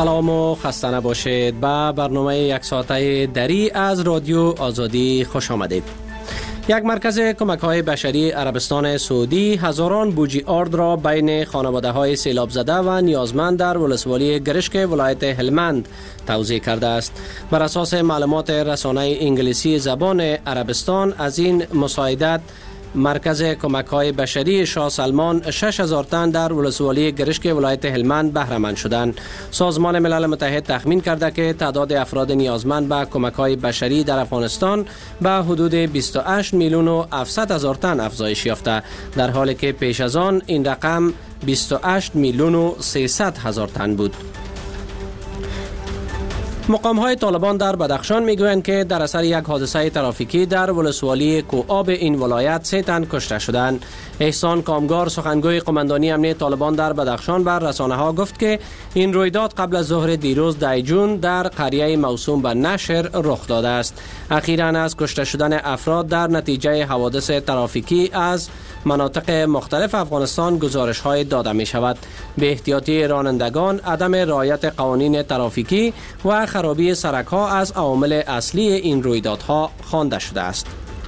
سلام و خسته نباشید. به برنامه یک ساعته دری از رادیو آزادی خوش آمدید. یک مرکز کمک‌های بشری عربستان سعودی هزاران بوجی آرد را بین خانواده‌های سیلاب زده و نیازمند در ولسوالی گرشک ولایت هلمند توزیع کرده است. بر اساس معلومات رسانه انگلیسی زبان عربستان از این مساعدت مرکز کمک‌های بشری شاه سلمان 6000 تن در ولسوالی گرشک ولایت هلمند بهره مند شدند. سازمان ملل متحد تخمین کرده که تعداد افراد نیازمند به کمک‌های بشری در افغانستان به حدود 28 میلیون و 700 هزار تن افزایش یافته، در حالی که پیش از آن این رقم 28 میلیون و 300 هزار تن بود. مقام‌های طالبان در بدخشان میگویند که در اثر یک حادثه ترافیکی در ولسوالی کوآب این ولایت 3 تن کشته شدند. احسان کامگار سخنگوی قماندانی امنیت طالبان در بدخشان بر رسانه‌ها گفت که این رویداد قبل از ظهر دیروز 10 جون در قریه موسوم به نشر رخ داده است. اخیراً از کشته شدن افراد در نتیجه حوادث ترافیکی از مناطق مختلف افغانستان گزارش‌های داده می‌شود. به احتیاطی رانندگان، عدم رعایت قوانین ترافیکی و خرابی سرک‌ها از عوامل اصلی این رویدادها خوانده شده است.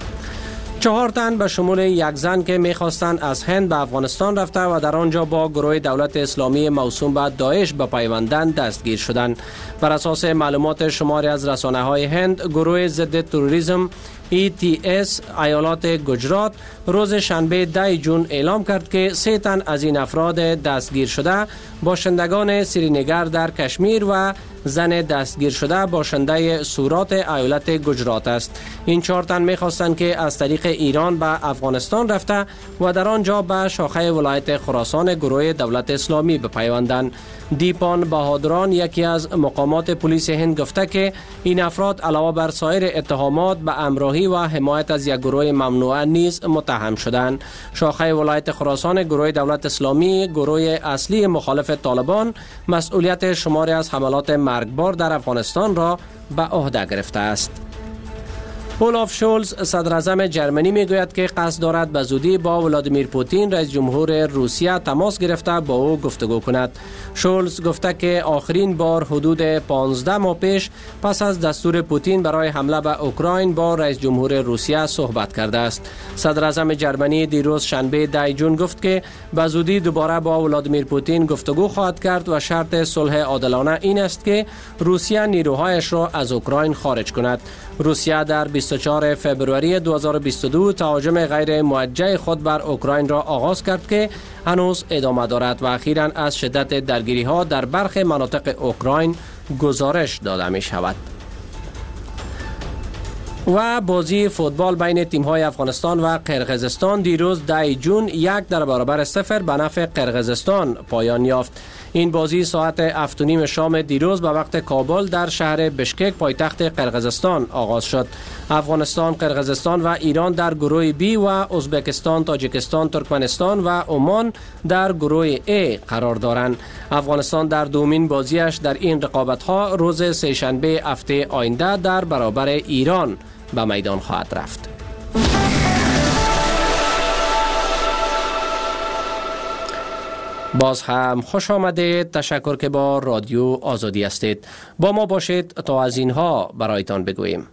4 تن به شمول یک زن که می‌خواستند از هند به افغانستان رفته و در آنجا با گروه دولت اسلامی موسوم به داعش بپیوندند دستگیر شدند. بر اساس معلومات شماری از رسانه‌های هند، گروه ضد تروریسم ETS ایالات گجرات روز شنبه 10 جون اعلام کرد که 3 تن از این افراد دستگیر شده باشندگان سرینگر در کشمیر و زن دستگیر شده باشنده سورات ایالت گجرات است. این 4 تن می‌خواستند که از طریق ایران به افغانستان رفته و در آنجا به شاخه ولایت خراسان گروه دولت اسلامی بپیوندند. دیپان بهادران، یکی از مقامات پلیس هند، گفته که این افراد علاوه بر سایر اتهامات به همراهی و حمایت از یک گروه ممنوعه نیز متهم شدند. شاخه ولایت خراسان گروه دولت اسلامی، گروه اصلی مخالف طالبان، مسئولیت شماری از حملات مرگبار در افغانستان را به عهده گرفته است. اولاف شولز صدر اعظم جرمنی میگوید که قصد دارد به زودی با ولادیمیر پوتین رئیس جمهور روسیه تماس گرفته با او گفتگو کند. شولز گفته که آخرین بار حدود 15 ماه پیش پس از دستور پوتین برای حمله به اوکراین با رئیس جمهور روسیه صحبت کرده است. صدر اعظم جرمنی دیروز شنبه 10 جون گفت که به زودی دوباره با ولادیمیر پوتین گفتگو خواهد کرد و شرط صلح عادلانه این است که روسیه نیروهایش را از اوکراین خارج کند. روسیه در 24 فبروری 2022 تهاجم غیر موجه خود بر اوکراین را آغاز کرد که هنوز ادامه دارد و اخیراً از شدت درگیری ها در برخی مناطق اوکراین گزارش داده می شود. و بازی فوتبال بین تیم‌های افغانستان و قرقیزستان دیروز 10 جون 1-0 به نفع قرقیزستان پایان یافت. این بازی ساعت 7:30 شام دیروز به وقت کابل در شهر بشکک پایتخت قرقیزستان آغاز شد. افغانستان، قرقیزستان و ایران در گروه بی و ازبکستان، تاجیکستان، ترکمنستان و عمان در گروه ای قرار دارند. افغانستان در دومین بازیش در این رقابت‌ها روز سه‌شنبه هفته آینده در برابر ایران به میدان خواهد رفت. باز هم خوش آمدید. تشکر که با رادیو آزادی هستید. با ما باشید تا از اینها برایتان بگوییم.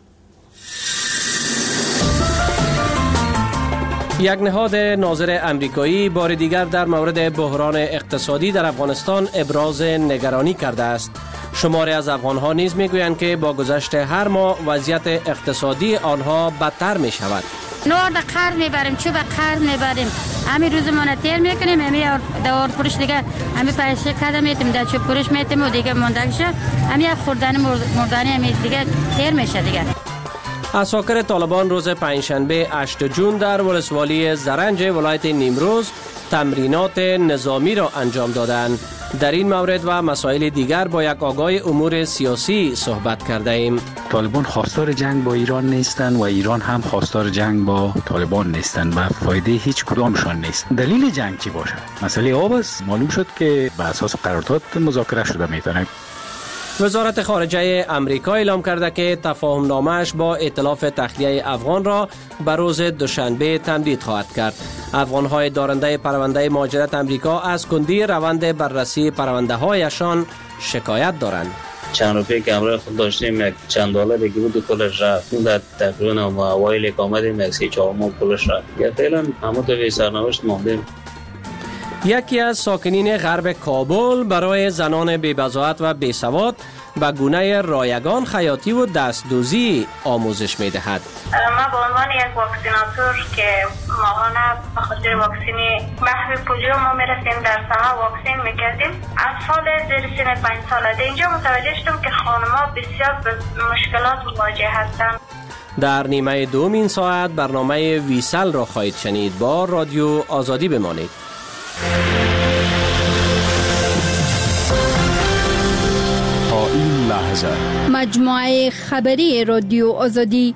یک نهاد ناظر امریکایی بار دیگر در مورد بحران اقتصادی در افغانستان ابراز نگرانی کرده است. شماری از افغان‌ها نیز میگویند که با گذشت هر ماه وضعیت اقتصادی آنها بدتر می شود. نور در قرض میبریم، چوب قرض میبریم، همین روزمانه تیر میکنیم، همین دوار پروش دیگه همین پیسه کده میتیم در چوب پروش میتیم و دیگه ماندگشه همین خوردن مردانی همین دیگه تیر میشه دیگه. عساکر طالبان روز پنجشنبه 8 جون در ولسوالی زرنج ولایت نیمروز تمرینات نظامی را انجام دادند. در این مورد و مسائل دیگر با یک آگاه امور سیاسی صحبت کرده ایم. طالبان خواستار جنگ با ایران نیستند و ایران هم خواستار جنگ با طالبان نیستند و فایده هیچ کدامشان نیست. دلیل جنگ چی باشه؟ مسئله آب است. معلوم شد که به اساس قرارداد مذاکره شده میتونه. وزارت خارجه امریکا اعلام کرده که تفاهم نامه‌اش با ائتلاف تخلیه افغان را به روز دوشنبه تمدید خواهد کرد. افغان‌های دارنده پرونده مهاجرت امریکا از کندی روند بررسی پرونده‌هایشان شکایت دارند. چند روزی که امروز خود داشتیم یک چند دلاری که بود کلش رفت، در تقریبا ما اوایل که آمدیم یک 3-4 ماه کلش رفت. یا فعلا همون تو سرنوشت ماندیم. یکی از ساکنین غرب کابل برای زنان بی‌بضاعت و بیسواد به گونه رایگان خیاطی و دستدوزی آموزش می‌دهد. ما به عنوان یک واکسیناتور که ماهانه به خاطر واکسین محو پولیو ما میرسیم در ساحه واکسین میکردیم. اطفال زیر سن 5 ساله اینجا متوجه شدم که خانم‌ها بسیار به مشکلات مواجه هستند. در نیمه دوم این ساعت برنامه ویسل را خواهید شنید. با رادیو آزادی بمانید. تا این لحظه مجموعه خبری رادیو آزادی.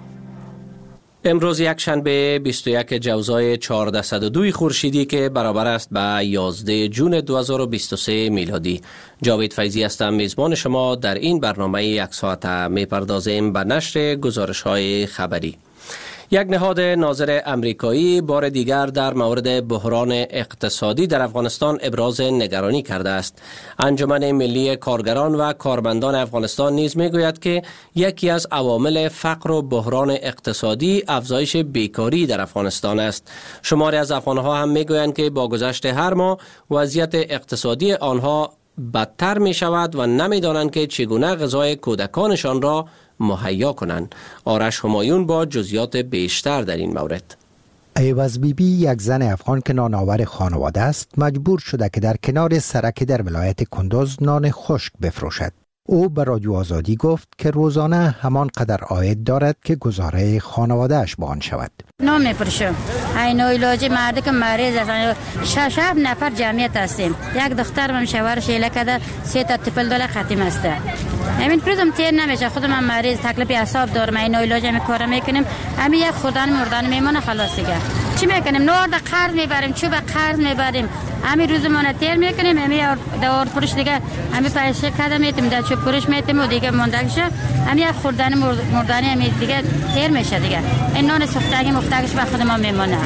امروز یک شنبه 21 جوزای 1402 خورشیدی که برابر است به 11 جون 2023 میلادی. جاوید فیضی هستم، میزبان شما. در این برنامه یک ساعت میپردازیم به نشر گزارش‌های خبری. یک نهاد ناظر امریکایی بار دیگر در مورد بحران اقتصادی در افغانستان ابراز نگرانی کرده است. انجمن ملی کارگران و کارمندان افغانستان نیز میگوید که یکی از عوامل فقر و بحران اقتصادی افزایش بیکاری در افغانستان است. شماری از افغانها هم میگویند که با گذشت هر ماه وضعیت اقتصادی آنها بدتر می شود و نمی دانند که چگونه غذای کودکانشان را مهیا کنند. آرش همایون با جزئیات بیشتر در این مورد. ایواز بیبی یک زن افغان که نانآور خانواده است مجبور شده که در کنار سرک در ولایت کندوز نان خشک بفروشد. او به رادیو آزادی گفت که روزانه همان قدر عاید دارد که گزاره خانواده‌اش با آن شود. نان می‌فروشم. این علاج مرد که مریض است. 6 نفر جمعیت هستیم. یک دخترم شوهرش ایله کرده 3 تا تپل دلار ختم است. همین پروزم تیر نمیشه. خودم مریض تکلیف اعصاب دارم. این علاج می کار میکنیم. همین یک خودان مردان میمونه خلاص دیگه. چی میکنیم؟ نور د قرض میبریم، چوب قرض میبریم. همین روزمون تیر میکنیم. همین دور فروش دیگه همین پیسه کدام میتیم در چوب فروش میتیم و دیگه موندگشه. همین خوردن مردانی همین دیگه تیر میشه دیگه. این نان سوختگی مفتگش به خود ما میمونه.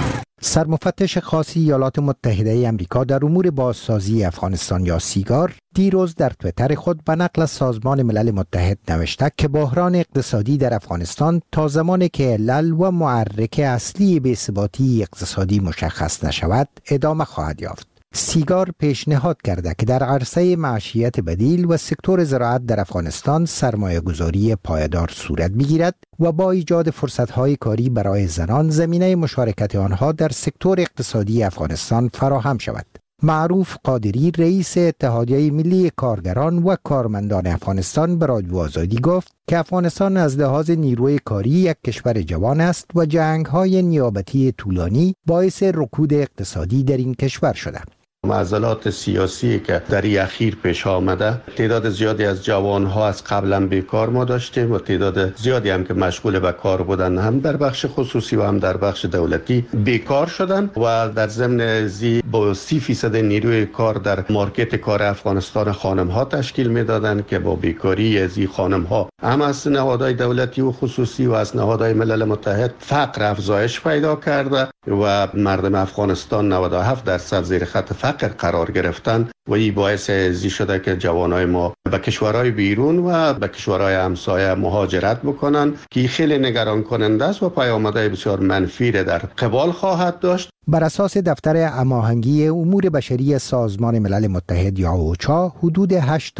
سرمفتش خاص ایالات متحده آمریکا در امور بازسازی افغانستان یا سیگار دیروز در توییتر خود به نقل از سازمان ملل متحد نوشته که بحران اقتصادی در افغانستان تا زمانی که علل و محرک اصلی بی‌ثباتی اقتصادی مشخص نشود ادامه خواهد یافت. سیگار پیشنهاد کرده که در عرصه معیشت بدیل و سکتور زراعت در افغانستان سرمایه گذاری پایدار صورت بگیرد و با ایجاد فرصت‌های کاری برای زنان زمینه مشارکت آنها در سکتور اقتصادی افغانستان فراهم شود. معروف قادری رئیس اتحادیه ملی کارگران و کارمندان افغانستان به رادیو آزادی گفت که افغانستان از لحاظ نیروی کاری یک کشور جوان است و جنگ‌های نیابتی طولانی باعث رکود اقتصادی در این کشور شده. معضلات سیاسی که در این اخیر پیش آمده، تعداد زیادی از جوانها از قبلا بیکار ما داشتیم و تعداد زیادی هم که مشغول به کار بودن هم در بخش خصوصی و هم در بخش دولتی بیکار شدن و در ضمن زی با 30% نیروی کار در مارکت کار افغانستان خانم ها تشکیل میدادند که با بیکاری از این خانم ها هم از نهادهای دولتی و خصوصی و از نهادهای ملل متحد فقر افزایش پیدا کرده و مردم افغانستان 97% زیر خط فقر قرار گرفتن و این باعث ازی شده که جوانای ما به کشورهای بیرون و به کشورهای همسایه مهاجرت بکنن که خیلی نگران کننده است و پیامدهای بسیار منفی در قبال خواهد داشت. بر اساس دفتر هماهنگی امور بشری سازمان ملل متحد یا اوچا حدود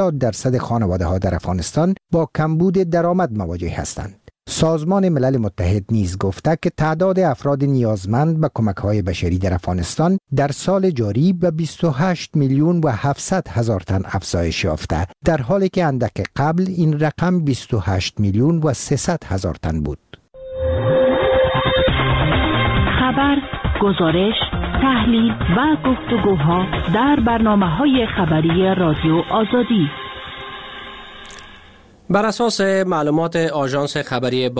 80% خانواده‌ها در افغانستان با کمبود درآمد مواجه هستند. سازمان ملل متحد نیز گفته که تعداد افراد نیازمند به کمک‌های بشری در افغانستان در سال جاری به 28 میلیون و 700 هزار تن افزایش یافته، در حالی که اندک قبل این رقم 28 میلیون و 300 هزار تن بود. خبر، گزارش، تحلیل و گفتگوها در برنامه‌های خبری رادیو آزادی. بر اساس معلومات آژانس خبری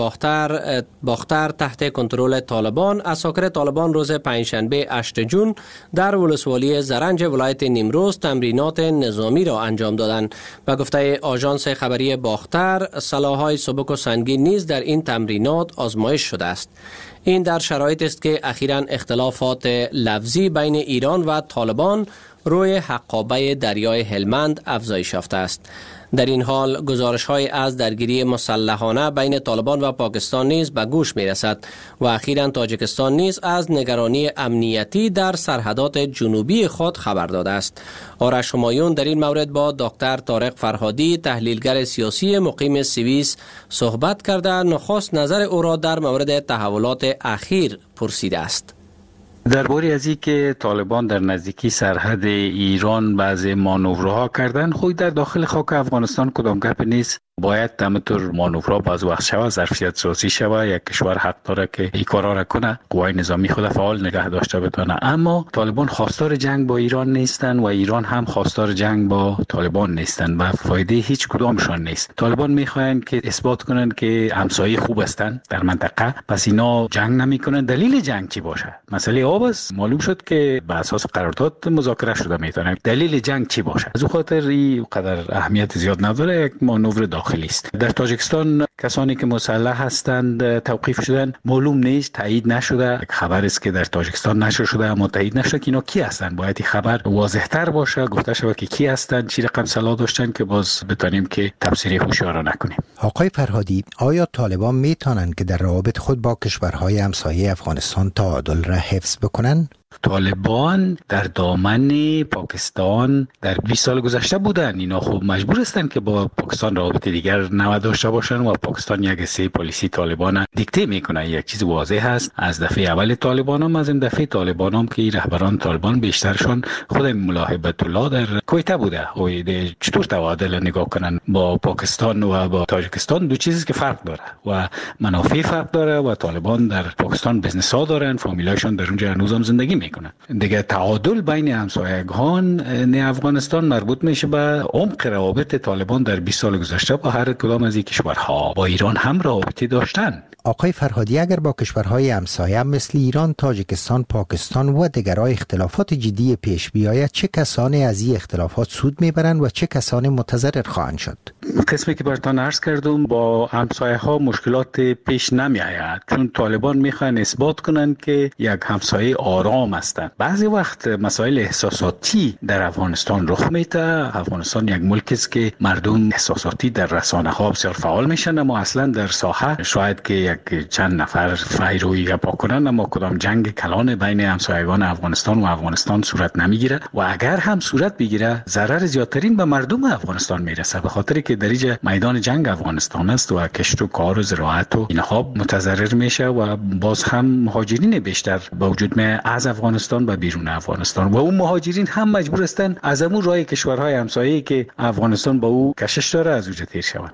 باختر تحت کنترل طالبان، عساکر طالبان روز پنجشنبه 8 جون در ولسوالی زرنج ولایت نیمروز تمرینات نظامی را انجام دادند. به گفته آژانس خبری باختر، سلاح‌های سبک و سنگین نیز در این تمرینات آزمایش شده است. این در شرایطی است که اخیراً اختلافات لفظی بین ایران و طالبان روی حقابه دریای هلمند افزایش یافته است. در این حال گزارش‌های از درگیری مسلحانه بین طالبان و پاکستان نیز به گوش می‌رسد و اخیراً تاجیکستان نیز از نگرانی امنیتی در سرحدات جنوبی خود خبر داده است. آرش همایون در این مورد با دکتر طارق فرهادی، تحلیلگر سیاسی مقیم سوئیس، صحبت کرده نخست نظر او را در مورد تحولات اخیر پرسیده است. درباره از این که طالبان در نزدیکی سرحد ایران بعضی مانورها کردن، خود در داخل خاک افغانستان کدام گپ نیست. باید همینطور مانورها باز وقت شود، ظرفیت سازی شود. یک کشور حق داره که این کارا را کنه، قوای نظامی خود فعال نگه داشته بتونه. اما طالبان خواستار جنگ با ایران نیستن و ایران هم خواستار جنگ با طالبان نیستن و فایده هیچ کدامشان نیست. طالبان میخواین که اثبات کنن که همسایه خوب هستن در منطقه، پس اینا جنگ نمیکنن. دلیل جنگ چی باشه؟ مسئله آب است. معلوم شد که بر اساس قرارداد مذاکره شده میتونه. دلیل جنگ چی باشه؟ از اون خاطر این قدر اهمیت زیاد نداره. یک مانور داخلی است. در تاجیکستان کسانی که مسلح هستند توقیف شدن، معلوم نیست، تایید نشده. خبر است که در تاجیکستان نشر شده اما تایید نشده که اینا کی هستند. باید این خبر واضح‌تر باشه، گفته شود که کی هستند، چی رقم سلاح داشتن که باز بتونیم که تفسیر هوشیارانه نکنیم. آقای فرهادی، آیا طالبان میتونن که در روابط خود با کشورهای همسایه افغانستان تعادل را حفظ بکنن؟ طالبان در دامن پاکستان در 20 سال گذشته بودن. اینا خب مجبور هستن که با پاکستان روابط دیگر نو داشته باشن و پاکستان یک سری پالیسی طالبان دیکته میکنه. یک چیز واضح هست از دفعه اول طالبان هم، از این دفعه طالبان هم که رهبران طالبان بیشترشون خود ملاحبت الله در کویته بوده. چطور تعادل نگاه کنن با پاکستان و با تاجیکستان؟ دو چیزی که فرق داره و منافع فرق داره و طالبان در پاکستان بزنس ها دارن، فامیلاشون در اونجا هنوزم زندگی میکنن. دیگه تعادل بین همسایگان افغانستان مربوط میشه به عمق روابط طالبان در 20 سال گذشته با هر کدام از این کشورها. با ایران هم روابطی داشتن. آقای فرهادی، اگر با کشورهای همسایه مثل ایران، تاجیکستان، پاکستان و دیگرها اختلافات جدی پیش بیاید، چه کسانی از این اختلافات سود میبرند و چه کسانی متضرر خواهند شد؟ قسمی که براتون عرض کردم، با همسایه ها مشکلات پیش نمی آید، چون طالبان میخوان اثبات کنند که یک همسایه آرام هستند. بعضی وقت مسائل احساساتی در افغانستان رخ میده. افغانستان یک ملک است که مردم احساساتی در رسانه ها بسیار فعال میشن، اما اصلا در ساحه شاید که یک چند نفر فیروی گپا کنن، اما کدام جنگ کلان بین همسایگان افغانستان و افغانستان صورت نمیگیره و اگر هم صورت بگیره ضرر زیادترین به مردم افغانستان میرسه، به خاطر که در اینجا میدان جنگ افغانستان است و کشت و کار و زراعت و اینها متضرر میشه و باز هم مهاجرین بیشتر به وجود میاد از افغانستان و بیرون افغانستان و اون مهاجرین هم مجبور هستن از همون راه کشورهای همسایه‌ای که افغانستان با او کشش داره از اونجا تیر شوند.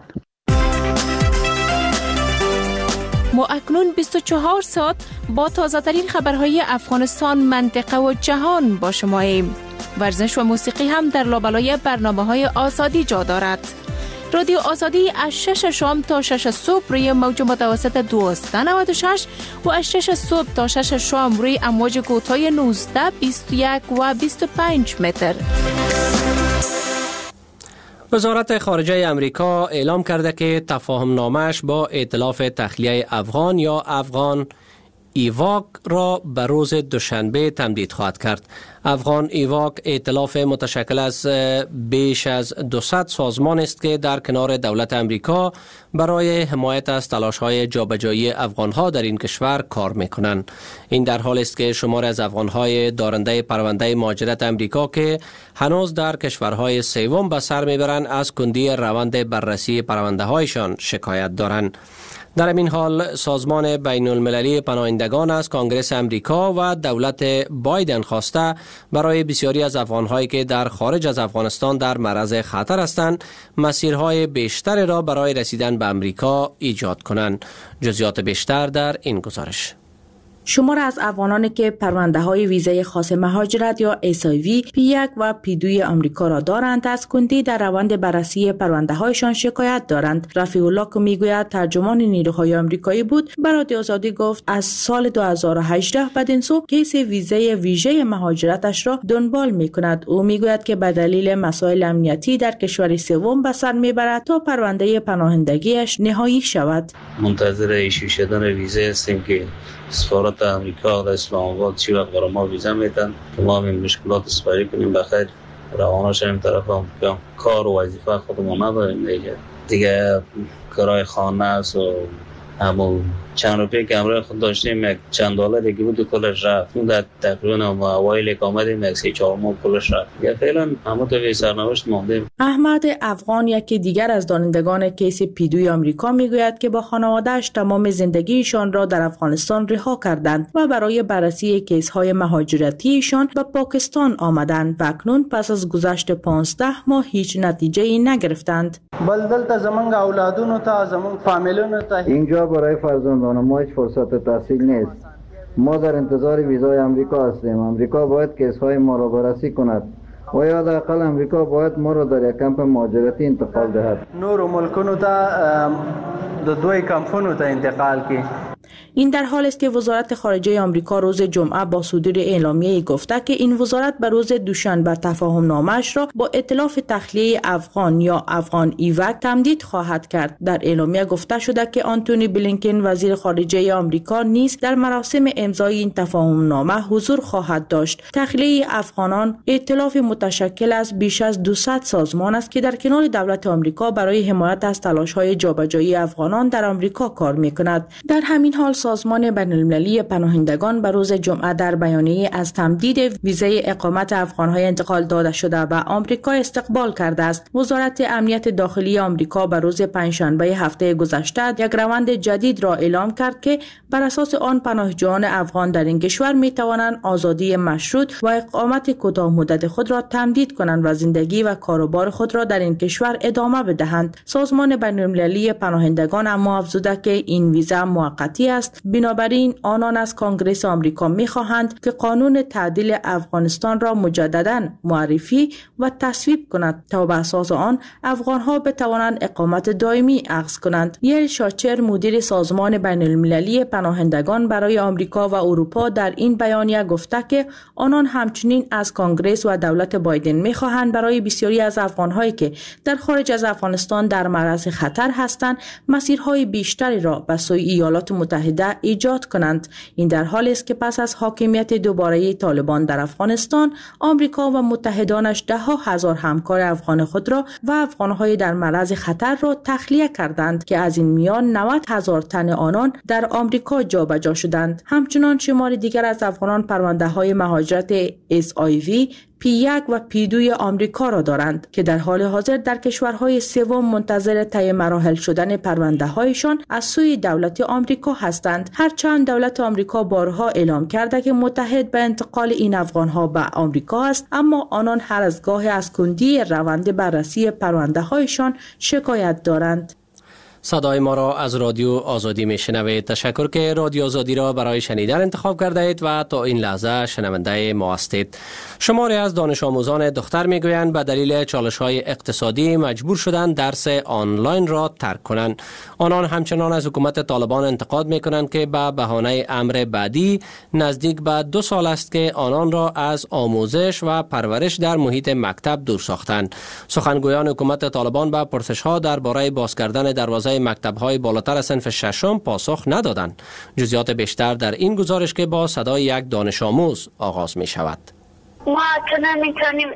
ما اکنون 24 ساعت با تازه‌ترین خبرهای افغانستان، منطقه و جهان با شماییم. ورزش و موسیقی هم در لابلای برنامه‌های آزادی جا دارد. رادیو آزادی از 6 شام تا 6 صبح روی موج متوسط 1296 و از 6 صبح تا 6 شام روی امواج کوتاه 19، 21 و 25 متر. وزارت خارجه امریکا اعلام کرده که تفاهم نامش با ائتلاف تخلیه افغان یا افغان ایواک را به روز دوشنبه تمدید خواهد کرد. افغان ایواک ائتلاف متشکل از بیش از 200 سازمان است که در کنار دولت امریکا برای حمایت از تلاش‌های جابجایی افغان‌ها در این کشور کار می‌کنند. این در حال است که شمار از افغان‌های دارنده پرونده مهاجرت امریکا که هنوز در کشورهای سوم به سر می‌برند از کندی روند بررسی پرونده‌هایشان شکایت دارند. در این حال سازمان بین المللی پناهندگان از کانگرس امریکا و دولت بایدن خواسته برای بسیاری از افغان‌هایی که در خارج از افغانستان در معرض خطر هستند مسیرهای بیشتر را برای رسیدن به امریکا ایجاد کنند. جزئیات بیشتر در این گزارش. شمار از افغانانی که پرونده های ویزای خاص مهاجرت یا SIV P1 و P2 آمریکا را دارند از کندی در روند بررسی پرونده هایشان شکایت دارند. رفیع الله که میگوید ترجمان نیروهای آمریکایی بود به رادیو آزادی گفت از سال 2018 بدین سو کیس ویزای ویژه مهاجرتش را دنبال میکند. او میگوید که به دلیل مسائل امنیتی در کشور سوم به سر میبرد تا پرونده پناهندگیش نهایی شود. منتظر ایشو شدن ویزا هستیم که سفارت آمریکا در اسلام آباد چی وقت برای ما ویزا میدن که ما این مشکلات سپری کنیم بخیر روانه شدیم طرف آمریکا. کار و وظیفه خودمون نداریم دیگه کرای خانه است و همون چند روپیه که امروز خود داشتیم یک چند دلار دیگه بود کلش رفت. اون در تقریبا اوایل که آمدیم یک 3-4 ماه کلش رفت. دیگه فعلا همون تو سرنوشت ماندیم. احمد افغان یکی دیگر از دانندگان کیس P2 آمریکا میگوید که با خانواده‌اش تمام زندگیشان را در افغانستان رها کردند و برای بررسی کیس‌های مهاجرتیشان به پاکستان آمدند و اکنون پس از گذشت 15 ماه هیچ نتیجه‌ای نگرفتند. بلدلته زمونږ اولادونو ته زمونږ فامیلونو ته اینجا برای فرزندان ما هیچ فرصت تحصیل نیست. ما در انتظار ویزای آمریکا هستیم. آمریکا باید کیس‌های ما را بررسی کند و یا حداقل آمریکا باید ما را در یک کمپ مهاجرتی انتقال دهد. نور ملکونو ته د دوی کمپونو ته انتقال کی. این در حال است که وزارت خارجه آمریکا روز جمعه با صدور اعلامیه‌ای گفته که این وزارت به روز دوشنبه تفاهم نامه‌اش را با ائتلاف تخلیه افغان یا افغان ایوک تمدید خواهد کرد. در اعلامیه گفته شده که آنتونی بلینکن وزیر خارجه آمریکا نیز در مراسم امضای این تفاهم نامه حضور خواهد داشت. تخلیه افغانان ائتلاف متشکل از بیش از 200 سازمان است که در کنار دولت آمریکا برای حمایت از تلاش‌های جابجایی افغانان در آمریکا کار می‌کند. در همین حال سازمان بین‌المللی پناهندگان به روز جمعه در بیانیه از تمدید ویزای اقامت افغان‌های انتقال داده شده به آمریکا استقبال کرده است. وزارت امنیت داخلی آمریکا به روز پنجشنبه هفته گذشته یک روند جدید را اعلام کرد که بر اساس آن پناهجویان افغان در این کشور می‌توانند آزادی مشروط و اقامت کوتاه مدت خود را تمدید کنند و زندگی و کاروبار خود را در این کشور ادامه بدهند. سازمان بین‌المللی پناهندگان اما افزوده که این ویزا موقتی است. بنابراین آنان از کنگره آمریکا می‌خواهند که قانون تعدیل افغانستان را مجدداً معرفی و تصویب کند تا به اساس آن افغان‌ها بتوانند اقامت دائمی اخذ کنند. یل شاچر مدیر سازمان بین‌المللی پناهندگان برای آمریکا و اروپا در این بیانیه گفته که آنان همچنین از کنگره و دولت بایدن می‌خواهند برای بسیاری از افغان‌هایی که در خارج از افغانستان در معرض خطر هستند مسیرهای بیشتری را به سوی ایالات متحده ایجاد کنند. این در حالی است که پس از حاکمیت دوباره طالبان در افغانستان آمریکا و متحدانش ده ها هزار همکار افغان خود را و افغان‌های در معرض خطر را تخلیه کردند که از این میان 90,000 تن آنان در آمریکا جابجا شدند. همچنان شمار دیگر از افغانان پرونده‌های مهاجرت SIV P1 و P2 آمریکا را دارند که در حال حاضر در کشورهای سوم منتظر طی مراحل شدن پرونده هایشان از سوی دولت آمریکا هستند. هرچند دولت آمریکا بارها اعلام کرده که متحد به انتقال این افغانها به آمریکا است، اما آنان هر از گاهی از کندی روند بررسی پرونده هایشان شکایت دارند. صدای ما را از رادیو آزادی میشنوید. تشکر که رادیو آزادی را برای شنیدن انتخاب کرده اید و تا این لحظه شنونده ما هستید. شماری از دانش آموزان دختر میگویند به دلیل چالش‌های اقتصادی مجبور شدند درس آنلاین را ترک کنند. آنان همچنان از حکومت طالبان انتقاد میکنند که به بهانه امر بعدی نزدیک به 2 سال است که آنان را از آموزش و پرورش در محیط مکتب دور ساختند. سخنگویان حکومت طالبان به پرسش‌ها درباره باز کردن دروازه مکتب‌های بالاتر صنف ششم پاسخ ندادند. جزئیات بیشتر در این گزارش که با صدای یک دانش آموز آغاز می شود. ما حتی نمیتونیم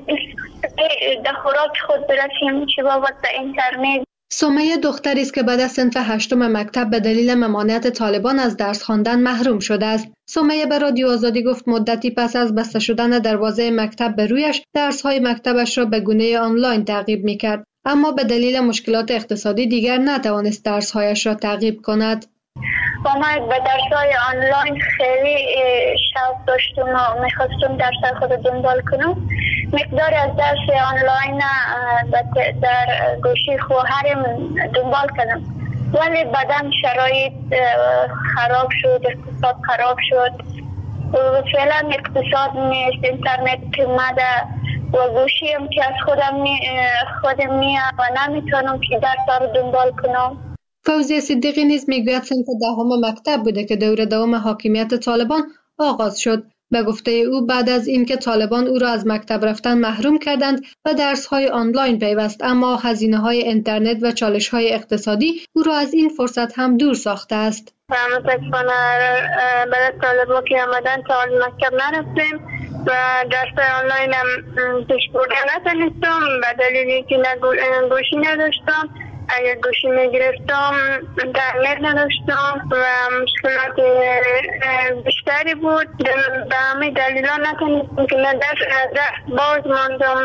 در خوراک خود برسیم چه بابت به اینترنت. سمیه دختری است که بعد از صنف 8 مکتب به دلیل ممانعت طالبان از درس خواندن محروم شده است. سمیه به رادیو آزادی گفت مدتی پس از بسته شدن دروازه مکتب به رویش درس‌های مکتبش را به گونه آنلاین تعقیب می‌کرد، اما به دلیل مشکلات اقتصادی دیگر نتوانست درس‌هایش را تعقیب کند. و من به درس‌های آنلاین خیلی شوق داشتم و می‌خواستم درس خود دنبال کنم. مقدار از درس آنلاین در گوشی خواهرم دنبال کردم ولی بعدم شرایط خراب شد، اقتصاد خراب شد. فعلا اقتصاد نیست، اینترنت اومده و گوشیم که از خودم میام و نمیتونم که درس رو دنبال کنم. فوزیه صدیقی نیز میگوید صنف دهم مکتب بوده که دوره دوم حاکمیت طالبان آغاز شد. به گفته او بعد از اینکه طالبان او را از مکتب رفتن محروم کردند و درس‌های آنلاین پیوست، اما هزینه‌های اینترنت و چالش‌های اقتصادی او را از این فرصت هم دور ساخته است. متاسفانه برای طالبان که آمدن تا مکتب نرفتیم و درس آنلاین هم پیش بردن نتونستم به دلیلی که گوشی نداشتم. اگر گوشی میگرفتم اینترنت نداشتم و مشکلات بیشتری بود. به همه دلیلا نتونستم که درس باز ماندم،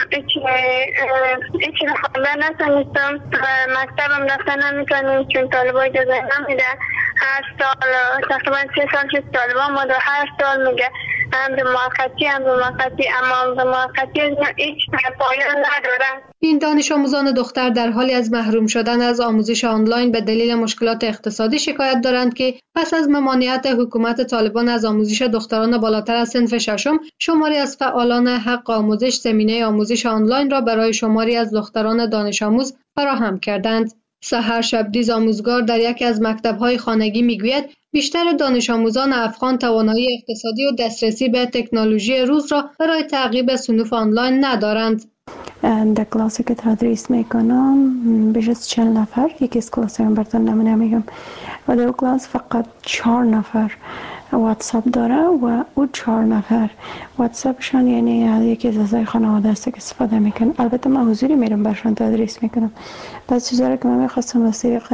هیچی خوندن نتونستم و مکتبم رفتن نمیکنم چون طالبا اجازه نمیده. هر سال تقریبا 3 سال شد طالبان ما در هر سال میگه امر موقتی، اما امر موقتی هیچ پایان نداره. این دانش آموزان دختر در حالی از محروم شدن از آموزش آنلاین به دلیل مشکلات اقتصادی شکایت دارند که پس از ممانعت حکومت طالبان از آموزش دختران بالاتر از صنف ششم، شماری از فعالان حق آموزش زمینه آموزش آنلاین را برای شماری از دختران دانش آموز فراهم کردند. سحر شبدیز آموزگار در یکی از مکتب‌های خانگی میگوید بیشتر دانش آموزان افغان توانایی اقتصادی و دسترسی به تکنولوژی روز را برای تعقیب صنوف آنلاین ندارند. در کلاسی که تدریس میکنم بیش از 40 نفر، یکی از کلاسی هم براتون نمونه میگم و در کلاس فقط 4 نفر واتساپ داره و او 4 نفر واتساپشان یعنی یکی از اعضای خانواده است که استفاده میکنه. البته من حضوری میرم برشان تدریس میکنم. بعضی چیزا که من میخواستم از طریق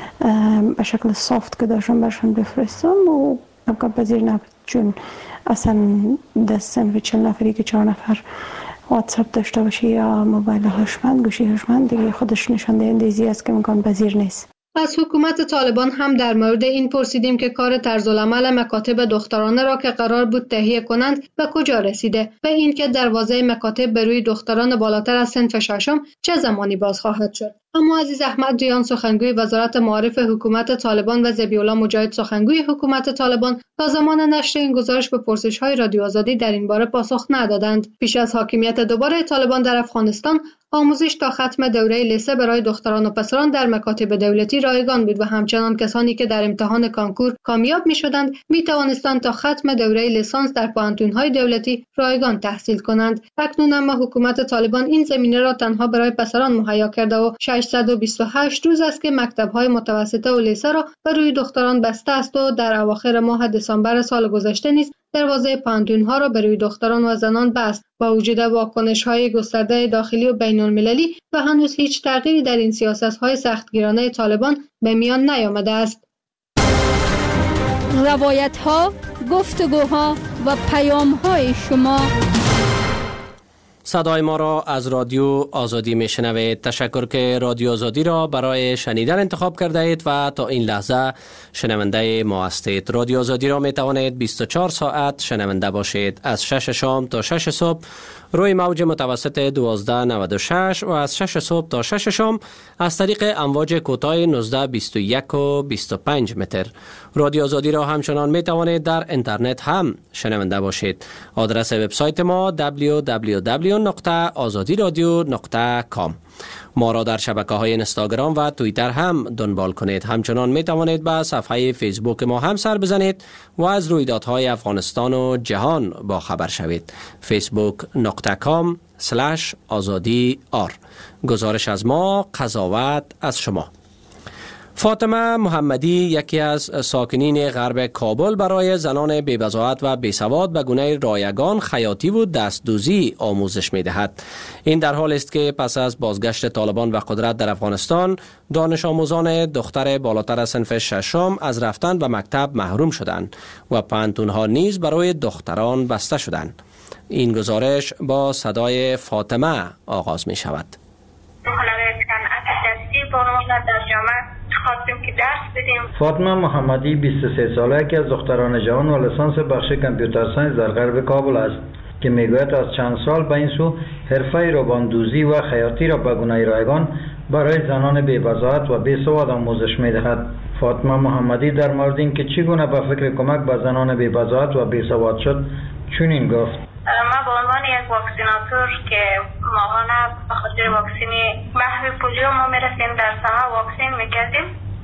به شکل سافت که داشتم برشان بفرستم و امکان پذیر نبود چون اصلا دستن و 40 نفری که 4 نفر واتساپ داشته باشه یا موبایل هوشمند، گوشی هوشمند دیگه خودش نشان دهنده است که امکان پذیر نیست. از حکومت طالبان هم در مورد این پرسیدیم که کار طرزالعمل مکاتب دخترانه را که قرار بود تهیه کنند به کجا رسیده و اینکه دروازه مکاتب به روی دختران بالاتر از صنف ششم چه زمانی باز خواهد شد. اما عزیز احمد ریان سخنگوی وزارت معارف حکومت طالبان و ذبیح‌الله مجاهد سخنگوی حکومت طالبان تا زمان نشر این گزارش به پرسش‌های رادیو آزادی در این باره پاسخ ندادند. پیش از حاکمیت دوباره طالبان در افغانستان آموزش تا ختم دوره لیسه برای دختران و پسران در مکاتب دولتی رایگان بود و همچنان کسانی که در امتحان کانکور کامیاب می‌شدند می‌توانستند تا ختم دوره لیسانس در پوهنتون‌های دولتی رایگان تحصیل کنند. اکنون اما حکومت طالبان این زمینه را تنها برای پسران مهیا کرده و 628 روز است که مکتب‌های متوسطه و لیسه را بر روی دختران بسته است و در اواخر ماه دسامبر سال گذشته نیز دروازه پوهنتون‌ها را بر روی دختران و زنان بست. با وجود واکنش‌های گسترده داخلی و بین‌المللی و هنوز هیچ تغییری در این سیاست‌های سختگیرانه طالبان به میان نیامده است. روایت‌ها، گفتگوها و پیام‌های شما. صدای ما را از رادیو آزادی میشنوید. تشکر که رادیو آزادی را برای شنیدن انتخاب کرده اید و تا این لحظه شنونده ما هستید. رادیو آزادی را می توانید 24 ساعت شنونده باشید. از 6 شام تا 6 صبح روی موج متوسط 1296 و از 6 صبح تا 6 شام از طریق امواج کوتاه 19، 21 و 25 متر. رادیو آزادی را همچنان می توانید در اینترنت هم شنونده باشید. آدرس وبسایت ما www.azadiradio.com. ما را در شبکه‌های اینستاگرام و توییتر هم دنبال کنید. همچنان می توانید به صفحه فیسبوک ما هم سر بزنید و از رویدادهای افغانستان و جهان با خبر شوید. facebook.com/azadi_r. گزارش از ما، قضاوت از شما. فاطمه محمدی یکی از ساکنین غرب کابل برای زنان بی‌بضاعت و بیسواد به گونه رایگان، خیاطی و دستدوزی آموزش می‌دهد. این در حال است که پس از بازگشت طالبان به قدرت در افغانستان، دانش آموزان دختر بالاتر از صنف ششم از رفتن به مکتب محروم شدند و پوهنتون‌ها نیز برای دختران بسته شدند. این گزارش با صدای فاطمه آغاز می‌شود. فاطمه محمدی 23 ساله که از دختران جوان و لیسانس بخش کامپیوتر ساینس در غرب کابل است که میگوید از چند سال به این سو حرفه رباندوزی و خیاطی را به گونه رایگان برای زنان بی‌بضاعت و بی‌سواد آموزش می‌دهد. فاطمه محمدی در مورد اینکه چگونه به فکر کمک به زنان بی‌بضاعت و بی‌سواد شد چنین گفت: ما به عنوان یک واکسیناتور که ماهانه به خاطر واکسین محو پولیو ما میرسیم در ساحه واکسین میکردیم،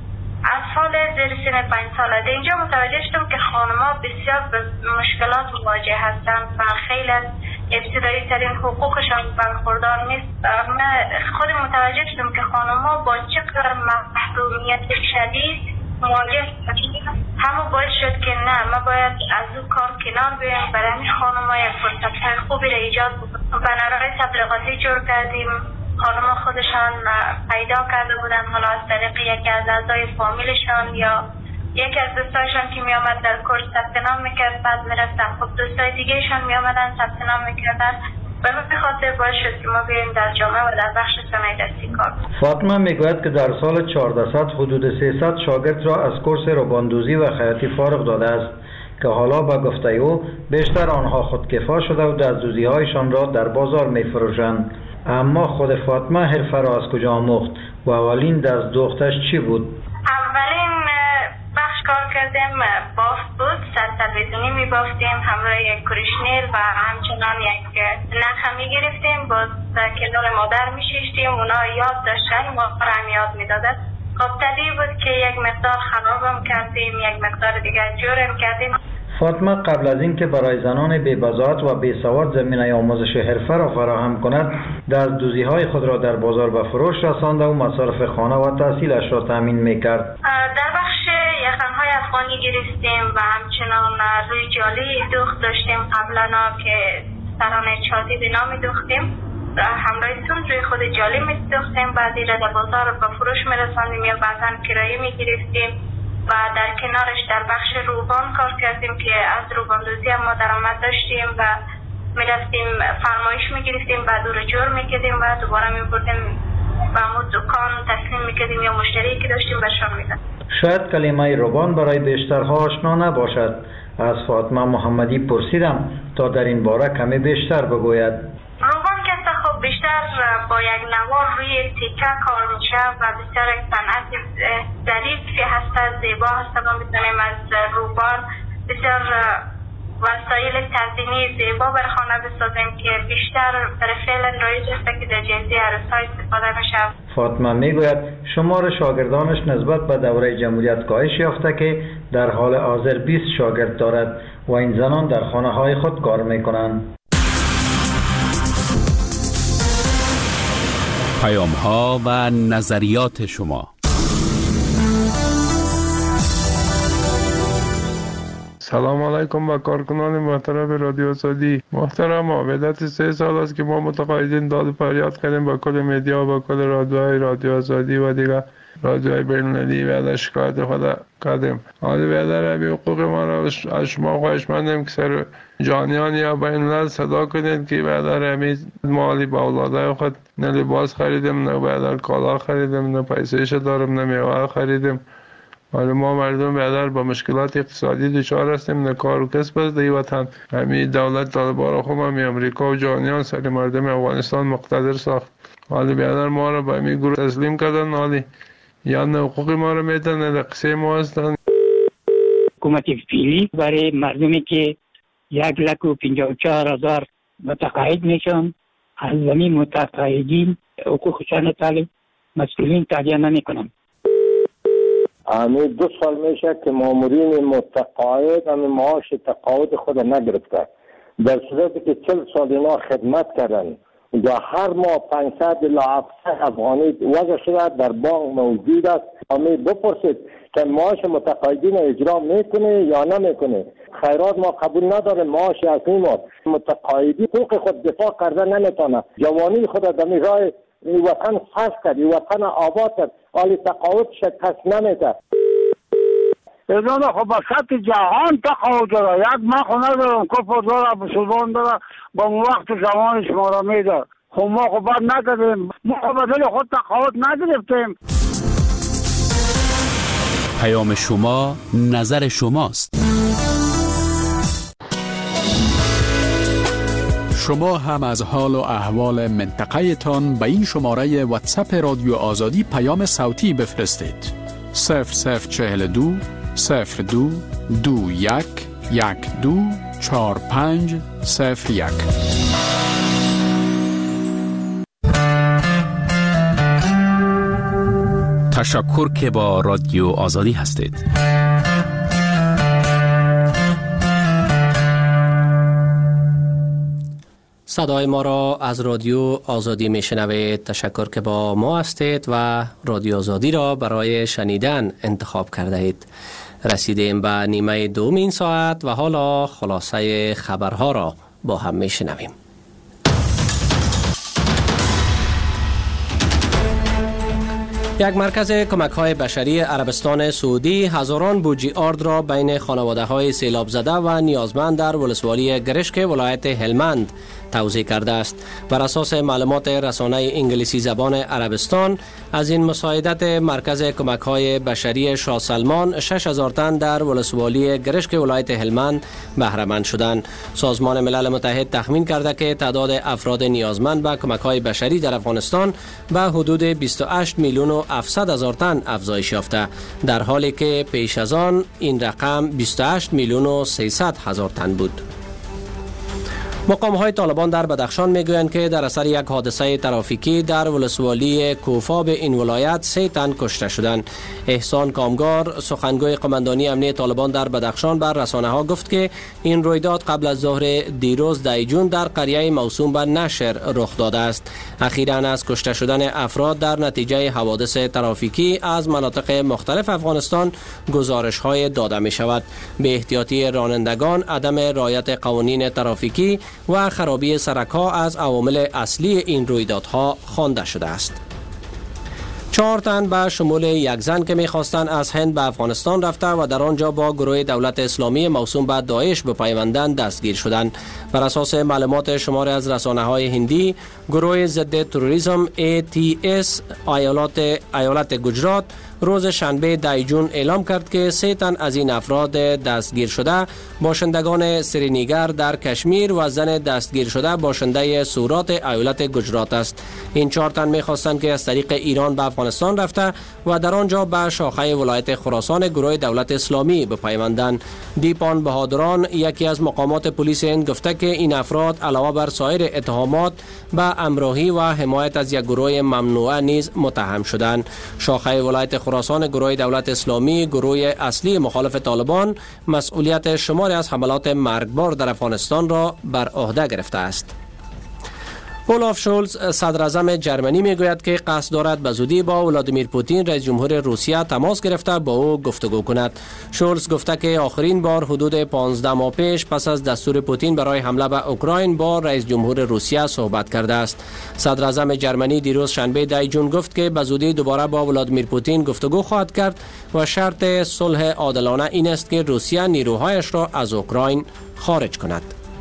اطفال زیر سن 5 ساله اینجا متوجه شدم که خانم‌ها بسیار به مشکلات مواجه هستند و خیلی از ابتدایی ترین حقوقشان برخوردار نیست. من خود متوجه شدم که خانم‌ها با چقدر محرومیت شدید مواجه هستند. همون باعث شد که نه، ما باید از اون کار کنار بیاییم، برای همین خانم‌ها یک فرصت‌های خوبی را ایجاد بکنیم. بنرهای تبلیغاتی جور کردیم، خانم‌ها خودشان پیدا کرده بودن، حالا از طریق یکی از اعضای فامیلشان یا یکی از دوستایشان که می آمد در کورس ثبت نام میکرد، بعد میرفتن خب دوستای دیگهشان می آمدن ثبت نام میکردن. به همین خاطر باعث شد که ما بیاییم در جامعه و در بخش صنایع دستی کار. فاطمه میگوید که در سال 1400 حدود 300 شاگرد را از کورس روباندوزی و خیاطی فارغ داده است که حالا به گفته او بیشتر آنها خودکفا شده و دستدوزی‌هایشان را در بازار می‌فروشند. اما خود فاطمه حرفه را از کجا آموخت و اولین دست‌دوختش چی بود؟ اولین بخش کار کردیم بافت بود، سر تلویزیونی می بافتیم همراه یک کریشنیر و همچنان یک نخ می گرفتیم، باز کنار مادر می شیشتیم، اونا یاد داشتن ما هم یاد می دادن. خب طبیعی بود که یک مقدار خرابم کردیم، یک مقدار دیگر جورم کردیم. فاطمه قبل از اینکه برای زنان بی‌بضاعت و بی‌سواد زمینه آموزش حرفه را فراهم کند، دستدوزی‌های خود را در بازار به فروش رسانده و مصارف خانه و تحصیلش را تامین می‌کرد. در بخش یخن‌های افغانی گرفتیم و همچنان روی جالی دوخت داشتیم قبلا که سرانه چازی به نام دوختیم، همراه سون روی خود جالی می‌دوختیم، بعدی را در بازار به فروش می‌رساندیم یا بعضاً کرایه می‌گرفتیم. و در کنارش در بخش روبان کار کردیم که از روباندوزی هم ما درآمد داشتیم و میرفتیم فرمایش میگرفتیم، بعد او رو جور میکردیم و دوباره میبردیم و همون دکان تسلیم میکردیم یا مشتری که داشتیم برشان میدن. شاید کلمه روبان برای بیشترها آشنا نباشد. از فاطمه محمدی پرسیدم تا در این باره کمی بیشتر بگوید. روبان که خب بیشتر با یک نوار روی تیکه کار میشه و بسیار یک صنعت ظریفی هست، زیبا هست. ما میتونیم از روبان بسیار وسایل تزیینی زیبا بر خانه بسازیم که بیشتر برای فعلا رایج است که در جنسی عروس‌ها استفاده میشه. فاطمه میگوید شمار شاگردانش نسبت به دوره جمهوریت کاهش یافته که در حال حاضر 20 شاگرد دارد و این زنان در خانه‌های خود کار میکنند. پیام‌ها و نظریات شما. سلام علیکم با کارکنان محترم رادیو آزادی. محترم، مدت 3 سال است که ما متقاعدین داد و فریاد کردیم با کل مدیا و کل رادیو آزادی و دیگر رادیوهای بین‌المللی و شکایت خود کردیم. حالا بیادر همین حقوق ما را از شما خواهش مندیم که سر جانیان یا بین‌الملل صدا کنید که بیادر همین مالی با اولادای خود نه لباس خریدیم، نه بیادر کالا خریدیم، نه پیسه‌اش دارم، نه میوه خریدیم. حالا ما مردم بیادر با مشکلات اقتصادی دچار هستیم، نه کار و کسب است در وطن. همین دولت طالبان خوب همین امریکا و جهانیان سر مردم افغانستان مقتدر ساخت. حالا بیادر ما را به همین گروه تسلیم کردن، حالا یا نه حقوق ما را میدن نه قصه ما هستن. حکومت فعلی برای مردمی که 1,54,000 متقاعد میشن، از زمین متقاعدین حقوقشان طالب مسئولین تهیه نمیکنن. همین 2 سال میشه که مامورین متقاعد همین معاش تقاعد خود نگرفته، در صورتی که 40 سال اینا خدمت کردن و هر ماه 500 الی 700 افغانی وضع شده در بانک موجود است. همین بپرسید که معاش متقاعدین اجرا میکنه یا نمیکنه. خیرات ما قبول نداره، معاش اصلی ما متقاعدی حقوق خود دفاع کرده نمیتونه، جوانی خود در راه این وطن خرج کرد، این وطن آباد کرد، حالی تقاعدش کس نمیده. اینا خب با سطح جهان تقاعد داره، یک من خونه دارم کفر داره بسلمان داره با وقت زمان شما را میده. خب ما خب باید نکردیم، ما خب بدل خود تقاعد نگرفتیم. پیام شما نظر شماست. شما هم از حال و احوال منطقه تان به این شماره واتساپ رادیو آزادی پیام صوتی بفرستید. 0042 02 21 12 45 01. تشکر که با رادیو آزادی هستید. صدای ما را از رادیو آزادی میشنوید. تشکر که با ما هستید و رادیو آزادی را برای شنیدن انتخاب کرده اید. رسیدیم به نیمه دوم این ساعت و حالا خلاصه خبرها را با هم میشنویم. یک مرکز کمک‌های بشری عربستان سعودی هزاران بوجی آرد را بین خانواده‌های سیلاب زده و نیازمند در ولسوالی گرشک ولایت هلمند توزیع کرده است. بر اساس معلومات رسانه انگلیسی زبان عربستان، از این مساعدت مرکز کمک‌های بشری شاه سلمان 6000 تن در ولسوالی گرشک ولایت هلمند بهره مند شدند. سازمان ملل متحد تخمین کرده که تعداد افراد نیازمند به کمک‌های بشری در افغانستان به حدود 28 میلیون و 700 هزار تن افزایش یافته، در حالی که پیش از آن این رقم 28 میلیون و 300 هزار تن بود. مقام‌های طالبان در بدخشان میگویند که در اثر یک حادثه ترافیکی در ولسوالی کوفا به این ولایت 3 تن کشته شدند. احسان کامگار، سخنگوی قماندانی امنیه طالبان در بدخشان، بر رسانه‌ها گفت که این رویداد قبل از ظهر دیروز 10 جون در قریه موسوم به نشر رخ داده است. اخیراً از کشته شدن افراد در نتیجه حوادث ترافیکی از مناطق مختلف افغانستان گزارش‌های داده می‌شود. به احتیاطی رانندگان، عدم رعایت قوانین ترافیکی و خرابی سرک‌ها از عوامل اصلی این رویدادها خوانده شده است. 4 تن به شمول یک زن که می‌خواستند از هند به افغانستان رفته و در آنجا با گروه دولت اسلامی موسوم به داعش بپیوندند دستگیر شدند. بر اساس معلومات شماری از رسانه‌های هندی، گروه ضد تروریسم ATS ایالت گجرات روز شنبه 10 جون اعلام کرد که 3 تن از این افراد دستگیر شده باشندگان سرینگر در کشمیر و زن دستگیر شده باشنده سورات ایالت گجرات است. این 4 تن می‌خواستند که از طریق ایران به افغانستان رفته و در آنجا به شاخه ولایت خراسان گروه دولت اسلامی بپیوندند. دیپان بهادران، یکی از مقامات پلیس هند، گفته که این افراد علاوه بر سایر اتهامات به همراهی و حمایت از یک گروه ممنوعه نیز متهم شدند. شاخه ولایت خراسان گروه دولت اسلامی، گروه اصلی مخالف طالبان، مسئولیت شماری از حملات مرگبار در افغانستان را بر عهده گرفته است. اولاف شولز، صدر اعظم جرمنی، میگوید که قصد دارد به زودی با ولادیمیر پوتین رئیس جمهور روسیه تماس گرفته با او گفتگو کند. شولز گفته که آخرین بار حدود 15 ماه پیش پس از دستور پوتین برای حمله به اوکراین با رئیس جمهور روسیه صحبت کرده است. صدر اعظم جرمنی دیروز شنبه 10 جون گفت که به زودی دوباره با ولادیمیر پوتین گفتگو خواهد کرد و شرط صلح عادلانه این است که روسیه نیروهایش را از اوکراین خارج کند.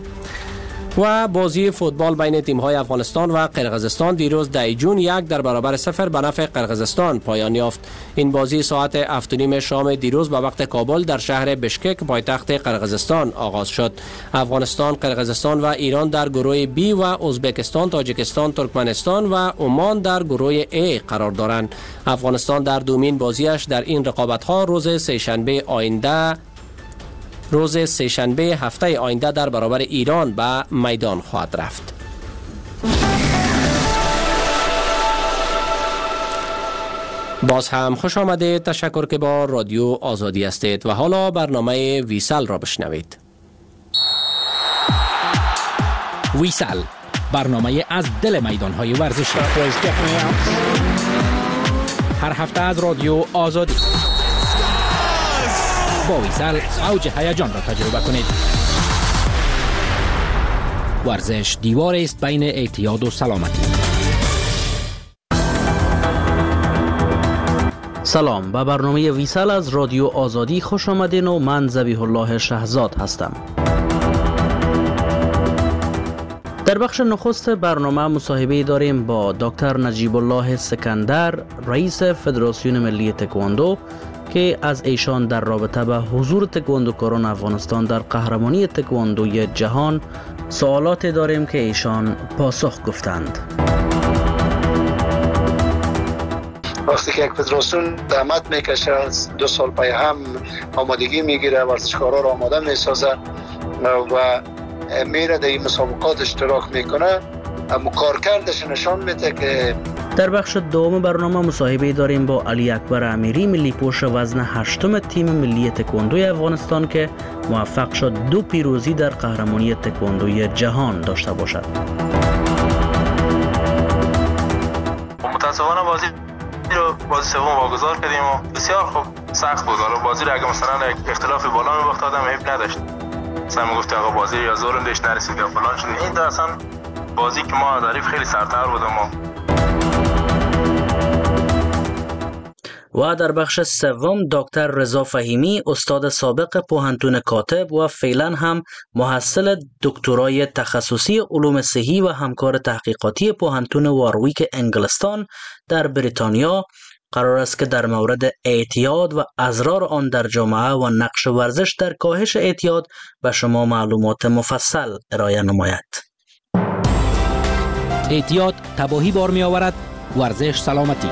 و بازی فوتبال بین تیم‌های افغانستان و قرقیزستان دیروز 10 جون 1-0 به نفع قرقیزستان پایان یافت. این بازی ساعت 7:30 شام دیروز به وقت کابل در شهر بشکک پایتخت قرقیزستان آغاز شد. افغانستان، قرقیزستان و ایران در گروه B و ازبکستان، تاجیکستان، ترکمنستان و عمان در گروه A قرار دارند. افغانستان در دومین بازیش در این رقابت‌ها روز سه‌شنبه هفته آینده در برابر ایران به میدان خواهد رفت. باز هم خوش آمدید. تشکر که با رادیو آزادی هستید و حالا برنامه ویسل را بشنوید. ویسل، برنامه از دل میدان‌های ورزشی. هر هفته از رادیو آزادی. با ویسل اوج هیجان را تجربه کنید. ورزش دیوار است بین اعتیاد و سلامتی. سلام، به برنامه ویسل از رادیو آزادی خوش آمدین و من ذبیح الله شهزاد هستم. در بخش نخست برنامه مصاحبه داریم با دکتر نجیب الله سکندر، رئیس فدراسیون ملی تکواندو، که از ایشان در رابطه به حضور تکواندوکاران افغانستان در قهرمانی تکواندوی جهان سوالات داریم که ایشان پاسخ گفتند. وقتی که یک فدراسیون زحمت میکشه، از 2 سال پای هم آمادگی میگیره، ورزشکارا رو آماده میسازه و میره در این مسابقات اشتراک میکنه، کارکردش نشان میده که. در بخش دوم برنامه مصاحبه داریم با علی اکبر امیری، ملی پوش وزن 8 تیم ملی تکواندوی افغانستان که موفق شد 2 پیروزی در قهرمانی تکواندوی جهان داشته باشد. متاسفانه بازی سوم واگذار کردیم و بسیار خوب سخت بود. حالا بازی رو اگه مثلا یک اختلاف بالا می‌باخت آدم عیب نداشت. مثلا میگفت آقا بازی یا زورم داشت نرسید یا فلان شد. این اصلا بازی که ما ظریف خیلی سرتر بود ما. و در بخش سوم دکتر رضا فهیمی، استاد سابق پوهنتون کاتب و فعلا هم محصل دکترای تخصصی علوم صحی و همکار تحقیقاتی پوهنتون وارویک انگلستان در بریتانیا، قرار است که در مورد اعتیاد و اضرار آن در جامعه و نقش ورزش در کاهش اعتیاد به شما معلومات مفصل ارائه نماید. اعتیاد تباهی بار می آورد، ورزش سلامتی.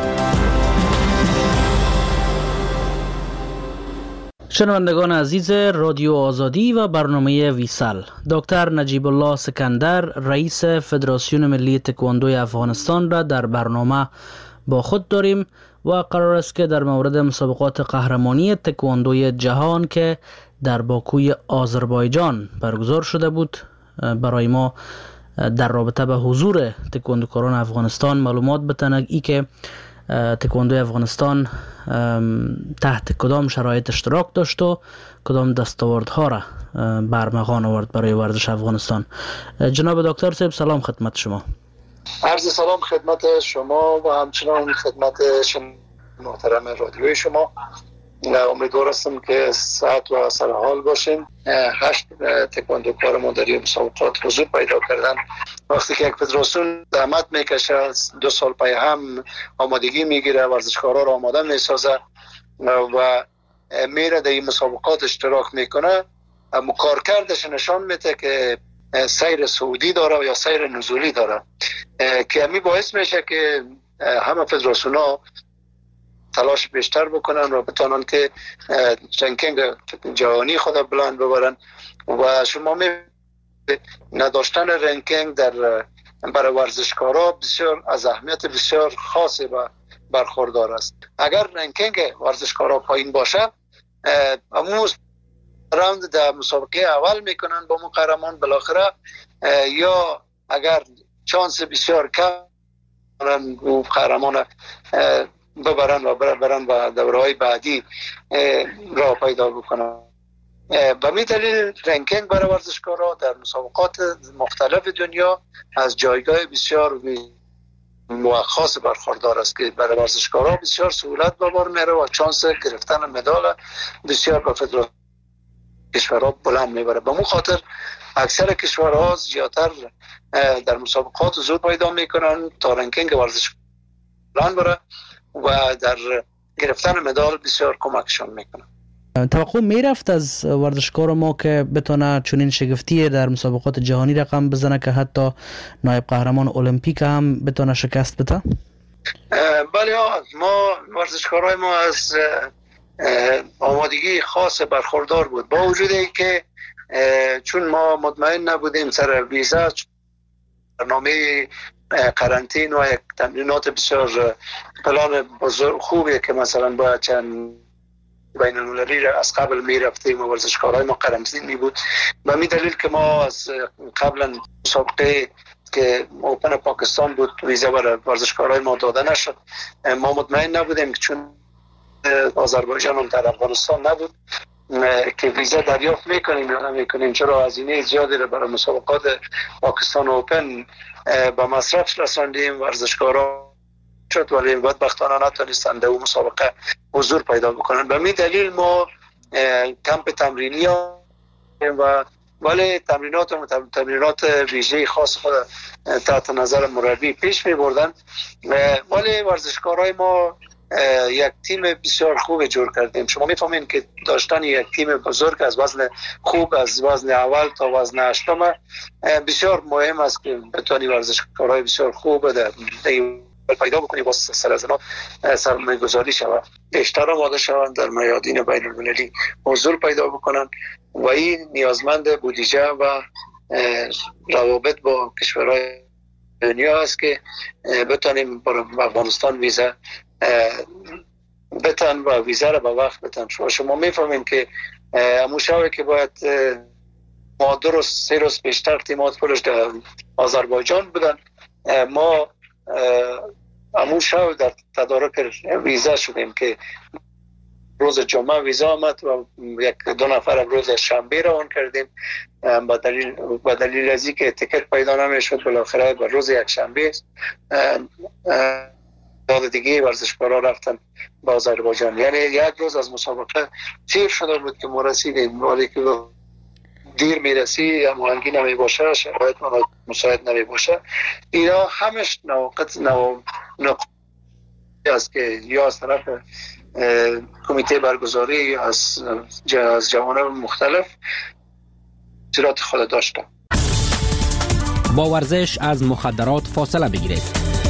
شنوندگان عزیز رادیو آزادی و برنامه ویسال، دکتر نجیب الله سکندر، رئیس فدراسیون ملی تکواندوی افغانستان را در برنامه با خود داریم و قرار است که در مورد مسابقات قهرمانی تکواندوی جهان که در باکوی آذربایجان برگزار شده بود برای ما در رابطه به حضور تکواندوکاران افغانستان معلومات بتند. ای که تکواندوی افغانستان تحت کدام شرایط اشتراک داشت و کدام دستاوردها را برمغان آورد برای ورزش افغانستان. جناب دکتر صاحب سلام خدمت شما. عرض سلام خدمت شما و همچنان خدمت محترم رادیوی شما. امیدوار هستم که صحت و سرحال باشین. 8 تکواندوکار ما در این مسابقات حضور پیدا کردن. وقتی که یک فدراسیون زحمت میکشه، از 2 سال پای هم آمادگی میگیره، ورزشکارا رو آماده میسازه و میره در این مسابقات اشتراک میکنه، کارکردش نشان میده که سیر صعودی داره یا سیر نزولی داره، که همین باعث میشه که همه فدراسیون ها تلاش بیشتر بکنن و بتونن که رنکینگ جهانی خود بلند ببرن. و شما نداشتن رنکینگ برای ورزشکارا بسیار از اهمیت بسیار خاصی برخوردار است. اگر رنکینگ ورزشکارا پایین باشه، امروز راوند در مسابقه اول میکنن با قهرمان بالاخره، یا اگر چانس بسیار کم و قهرمان ببرن و دورهای بعدی راه پیدا بکنن. به می دلیل رنکینگ برای ورزشکارا در مسابقات مختلف دنیا از جایگاه بسیار خاص برخوردار است که برای ورزشکارا بسیار سهولت به بار میره و چانس گرفتن مدال بسیار به فدراسیون کشورها بلند میبره. به مو خاطر اکثر کشورها زیادتر در مسابقات حضور پیدا میکنن تا رنکینگ ورزش بلند بره و در گرفتن مدال بسیار کمکشون میکنه. توقع میرفت از ورزشکار ما که بتونه چنین شگفتی در مسابقات جهانی رقم بزنه که حتی نایب قهرمان المپیک هم بتونه شکست بده؟ بله، ما ورزشکارای ما از آمادگی خاص برخوردار بود، با وجود ای که چون ما مطمئن نبودیم سر ویزا، برنامه قرنطین و یک تمرینات بسیار پلان بزرگ خوبیه که مثلا باید چند بین المللی را از قبل می رفتیم و ورزشکارهای ما قرنطین می بود. و می دلیل که ما از قبلا مسابقه که اوپن پاکستان بود ویزا برای ورزشکارهای ما داده نشد. ما مطمئن نبودیم که چون آذربایجان هم در افغانستان نبود که ویزا دریافت میکنیم یا نمیکنیم، چرا هزینه زیادی را برای مسابقات پاکستان اوپن با مصرف رساندیم. ورزشکارا شد ولی بدبختانه نتونستن در اون مسابقه حضور پیدا بکنن. به می دلیل ما کمپ تمرینی و ولی تمرینات ویژه خاص خود تحت نظر مربی پیش می بردن. ولی ورزشکارای ما یک تیم بسیار خوب جور کردیم. شما میفهمین که داشتن یک تیم بزرگ از وزن خوب، از وزن اول تا وزن هشتم بسیار مهم است که بتونی ورزشکارای بسیار خوب پیدا بکنی، با سر از اینا سرمایه گذاری شود، بیشتر آماده شوند در میادین بین المللی حضور پیدا بکنن و این نیازمند بودجه و روابط با کشورهای دنیا است که بتانیم برای افغانستان ویزا بتن و ویزا را به وقت بتن. شما میفهمین که اموشاوی که باید ما 2 روز 3 روز بیشتر تیمات پولش در آذربایجان بودن، ما اموشاوی در تدارک ویزا شدیم که روز جمعه ویزا آمد و 1-2 نفر روز شنبه روان کردیم با دلیل از اینکه تیکت پیدا نمیشد بالاخره با روز یک شنبه داد دیگه ورزشکارا رفتن با آذربایجان. یعنی 1 روز از مسابقه تیر شده بود که ما رسیدیم، ولی که دیر میرسی هماهنگی نمی باشه، شرایط مساعد نمی باشه. اینا همش نواقص است که یا از طرف کمیته برگزاری از جوانان مختلف جرات خود داشتن. با ورزش از مخدرات فاصله بگیرید.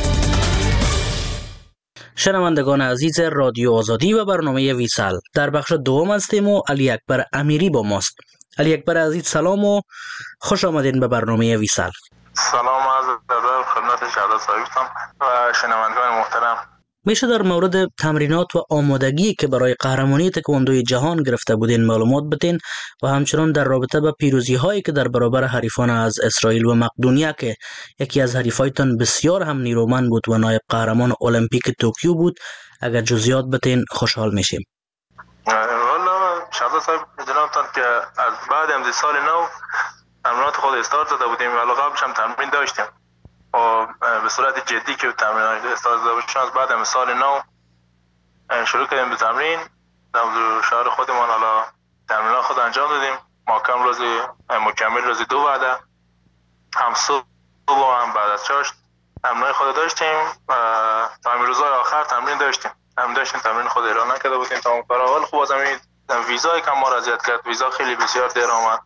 شنوندگان عزیز رادیو آزادی و برنامه ویسال، در بخش دوم هستیم و علی اکبر امیری با ماست. علی اکبر عزیز سلام و خوش آمدین به برنامه ویسال. سلام عرض ادب خدمت شهداد صاحبتان و شنوندگان محترم. میشه در مورد تمرینات و آمادگی که برای قهرمانی تکواندوی جهان گرفته بودین معلومات بدین و همچنان در رابطه با پیروزی هایی که در برابر حریفان از اسرائیل و مقدونیه که یکی از حریفایتان بسیار هم نیرومند بود و نایب قهرمان المپیک توکیو بود، اگر جزئیات بدین خوشحال میشیم. والا شهداد صاحب جنابتان که از بعد از سال نو تمرینات خود استارت داده بودیم، ولی قبلش هم تمرین داشتیم و به صورت جدی که تمرینات استارت داده بودیم. از بعد از سال نو شروع کردیم به تمرین در شهر خودمان. حالا تمرینات خود انجام دادیم مکمل روزی 2 وعده، هم صبح و هم بعد از چاشت تمرین خود داشتیم و تا روزهای آخر تمرین داشتیم. تمرین خود ایران نکرده بودیم تا اون کار. اول خوب از همین ویزای کم ما را اذیت کرد. ویزا خیلی بسیار دیر آمد.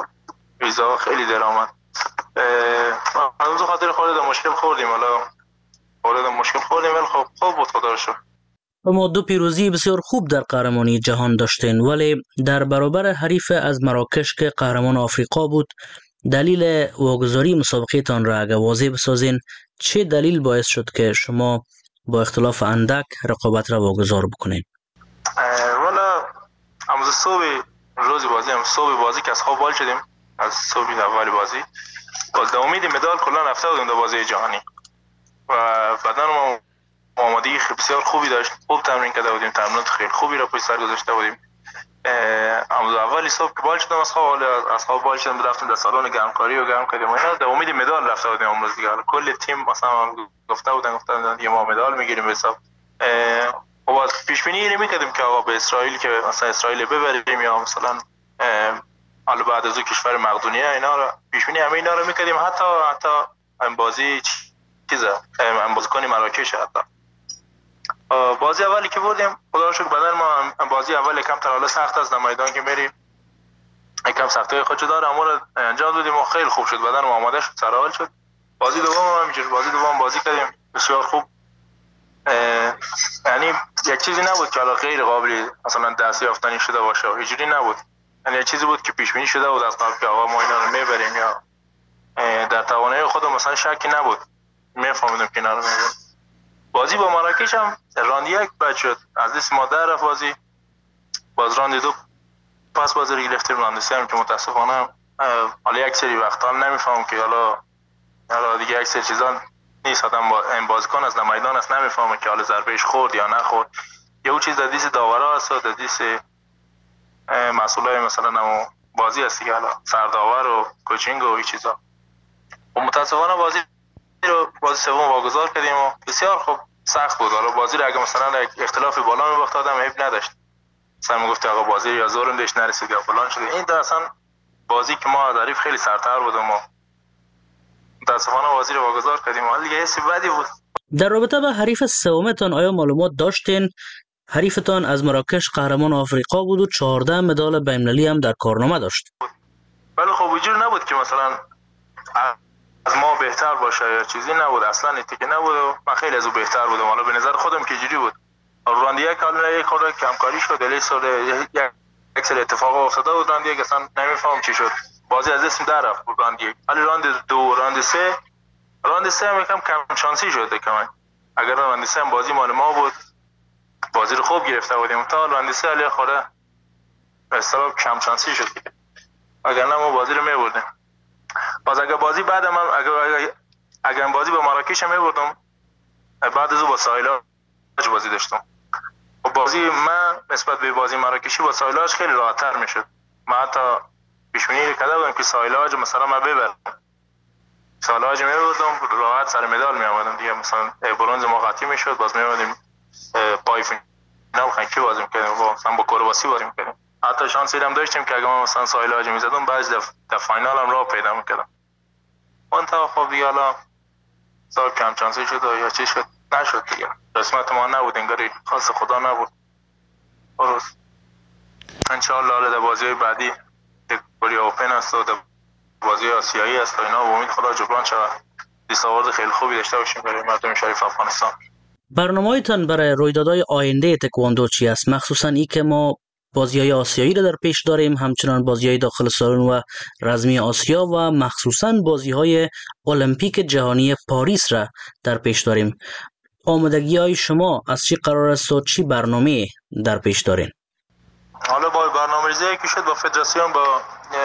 از خاطر خورده مشکل خوردیم ولی خب خوب بود خدا رو شکر. ما 2 پیروزی بسیار خوب در قهرمانی جهان داشتین، ولی در برابر حریف از مراکش که قهرمان آفریقا بود، دلیل واگذاری مسابقه تان را اگه واضح بسازین، چه دلیل باعث شد که شما با اختلاف اندک رقابت را واگذار بکنین؟ والا امروز صبح بازی که از خواب بال شدیم، از صبح اول بازی با امید مدال کلا رفته بودیم در بازی جهانی و بدن ما آمادگی بسیار خوبی داشت، خوب تمرین کرده بودیم، تمرینات خیلی خوبی را پشت سر گذاشته بودیم. امروز اولی صبح که بال شدم از خواب بال شدم رفتم در سالن گرمکاری و گرم کردیم و اینا در امید مدال رفته بودیم. امروز دیگه کل تیم مثلا گفته بودن دیگه ما مدال میگیریم به حساب. و از پیش بینی می‌کردیم که آقا به اسرائیل که مثلا اسرائیل ببریم یا مثلا حالا بعد از اون کشور مقدونیه اینا رو پیش بینی همه اینا رو می‌کردیم. حتی بازی بازیکن مراکش حتی بازی اولی که بردیم خدا رو شکر بدن ما بازی اول یکم حالا سخت از میدان که میری یکم سختی‌های خودشو داره اما رو انجام دادیم و خیلی خوب شد، بدن ما آماده شد، سرحال شد. بازی دوم هم همینجوری بازی کردیم بسیار خوب. یعنی یک چیزی نبود که حالا غیر قابل مثلا دست یافتنی شده باشه، اینجوری نبود. یعنی یک چیزی بود که پیش بینی شده بود از قبل که آقا ما اینا رو میبریم یا در توانایی خود مثلا شکی نبود، میفهمیدم که اینا رو میبریم. بازی با مراکش هم راند 1 بد شد، از دست ما در رفت بازی. باز راند 2 پس بازی رو گرفتیم، راند 3 هم که متاسفانه حالا یک سری وقتا نمیفهم که حالا دیگه یک سری چیزا نیست، آدم این بازیکن از میدان است نمیفهمه که حالا ضربهش خورد یا نخورد، یا اون چیز در دست داورا است و در دست مسئولای مثلا بازی است که حالا سرداور و کوچینگ و این چیزا. و متاسفانه بازی سوم واگذار کردیم و بسیار خوب سخت بود. حالا بازی رو اگه مثلا اختلاف بالا می‌باخت آدم عیب نداشت، مثلا میگفت آقا بازی یا زورم داشت نرسید یا فلان شده. این در اصلا بازی که ما حریف خیلی سرتر بودم و متاسفانه بازی رو واگذار کردیم، ولی دیگه حسی بدی بود. در رابطه با حریف سومتان آیا معلومات داشتین؟ حریفتان از مراکش قهرمان آفریقا بود و 14 مدال بین‌المللی هم در کارنامه داشت. ولی خب اینجوری نبود که مثلا از ما بهتر باشه یا چیزی نبود، اصلا اینطوری نبود و من خیلی از او بهتر بودم. حالا به نظر خودم که اینجوری بود. راندیه که یک خورده کمکاری شد، دلیل سال یک سری اتفاق افتاده بود. راندیه اصلا نمیفهم چی شد، بازی از اسم در رفت راندیه. ولی راند دو راند سه هم یکم کم شانسی شد کمان. اگر راند سه هم بازی مال ما بود، بازی رو خوب گرفته بودیم. تا راند سه علی خورده به اصطلاح کم شانسی شد، اگر نه ما بازی رو می‌بردیم. باز اگر بازی بعد من اگر بازی با مراکش می‌بردم، بعد از او با سایلاج بازی داشتم. و بازی من نسبت به بازی مراکشی با سایلاج خیلی راحت‌تر میشد. من حتی پیش بینی کرده بودم که سایلاج مثلا من ببرم، سایلاج می‌بردم راحت سر مدال می‌آمدم دیگه. مثلا برنز ما قطعی میشد، باز می‌آمدیم پای فینال خنکی بازی می‌کردیم، مثلا با کرواسی بازی می‌کردیم. حتی شانسی هم داشتیم که اگه ما مثلا سایلاج می‌زدم بعد در فینال هم راه پیدا می‌کردم. منتها خب دیگه حالا صاحب کم شانسی شد یا چی شد نشد دیگه. قسمت ما نبود، انگاری خاص خدا نبود. درست. انشاءالله حالا در بازی بعدی کلی اوپن است و در بازی آسیایی است و اینا، و امید خدا جبران شود. دستاورد خیلی خوبی داشته باشیم برای مردم شریف افغانستان. برنامه‌تان برای رویدادهای آینده تکواندو چی است؟ مخصوصا ای که ما بازی‌های آسیایی را در پیش داریم، همچنان بازی‌های داخل سالن و رزمی آسیا و مخصوصا بازی‌های المپیک جهانی پاریس را در پیش داریم. آمادگی‌های شما از چی قرار است و چی برنامه در پیش دارین؟ حالا با برنامه‌ریزی که شد با فدراسیون، با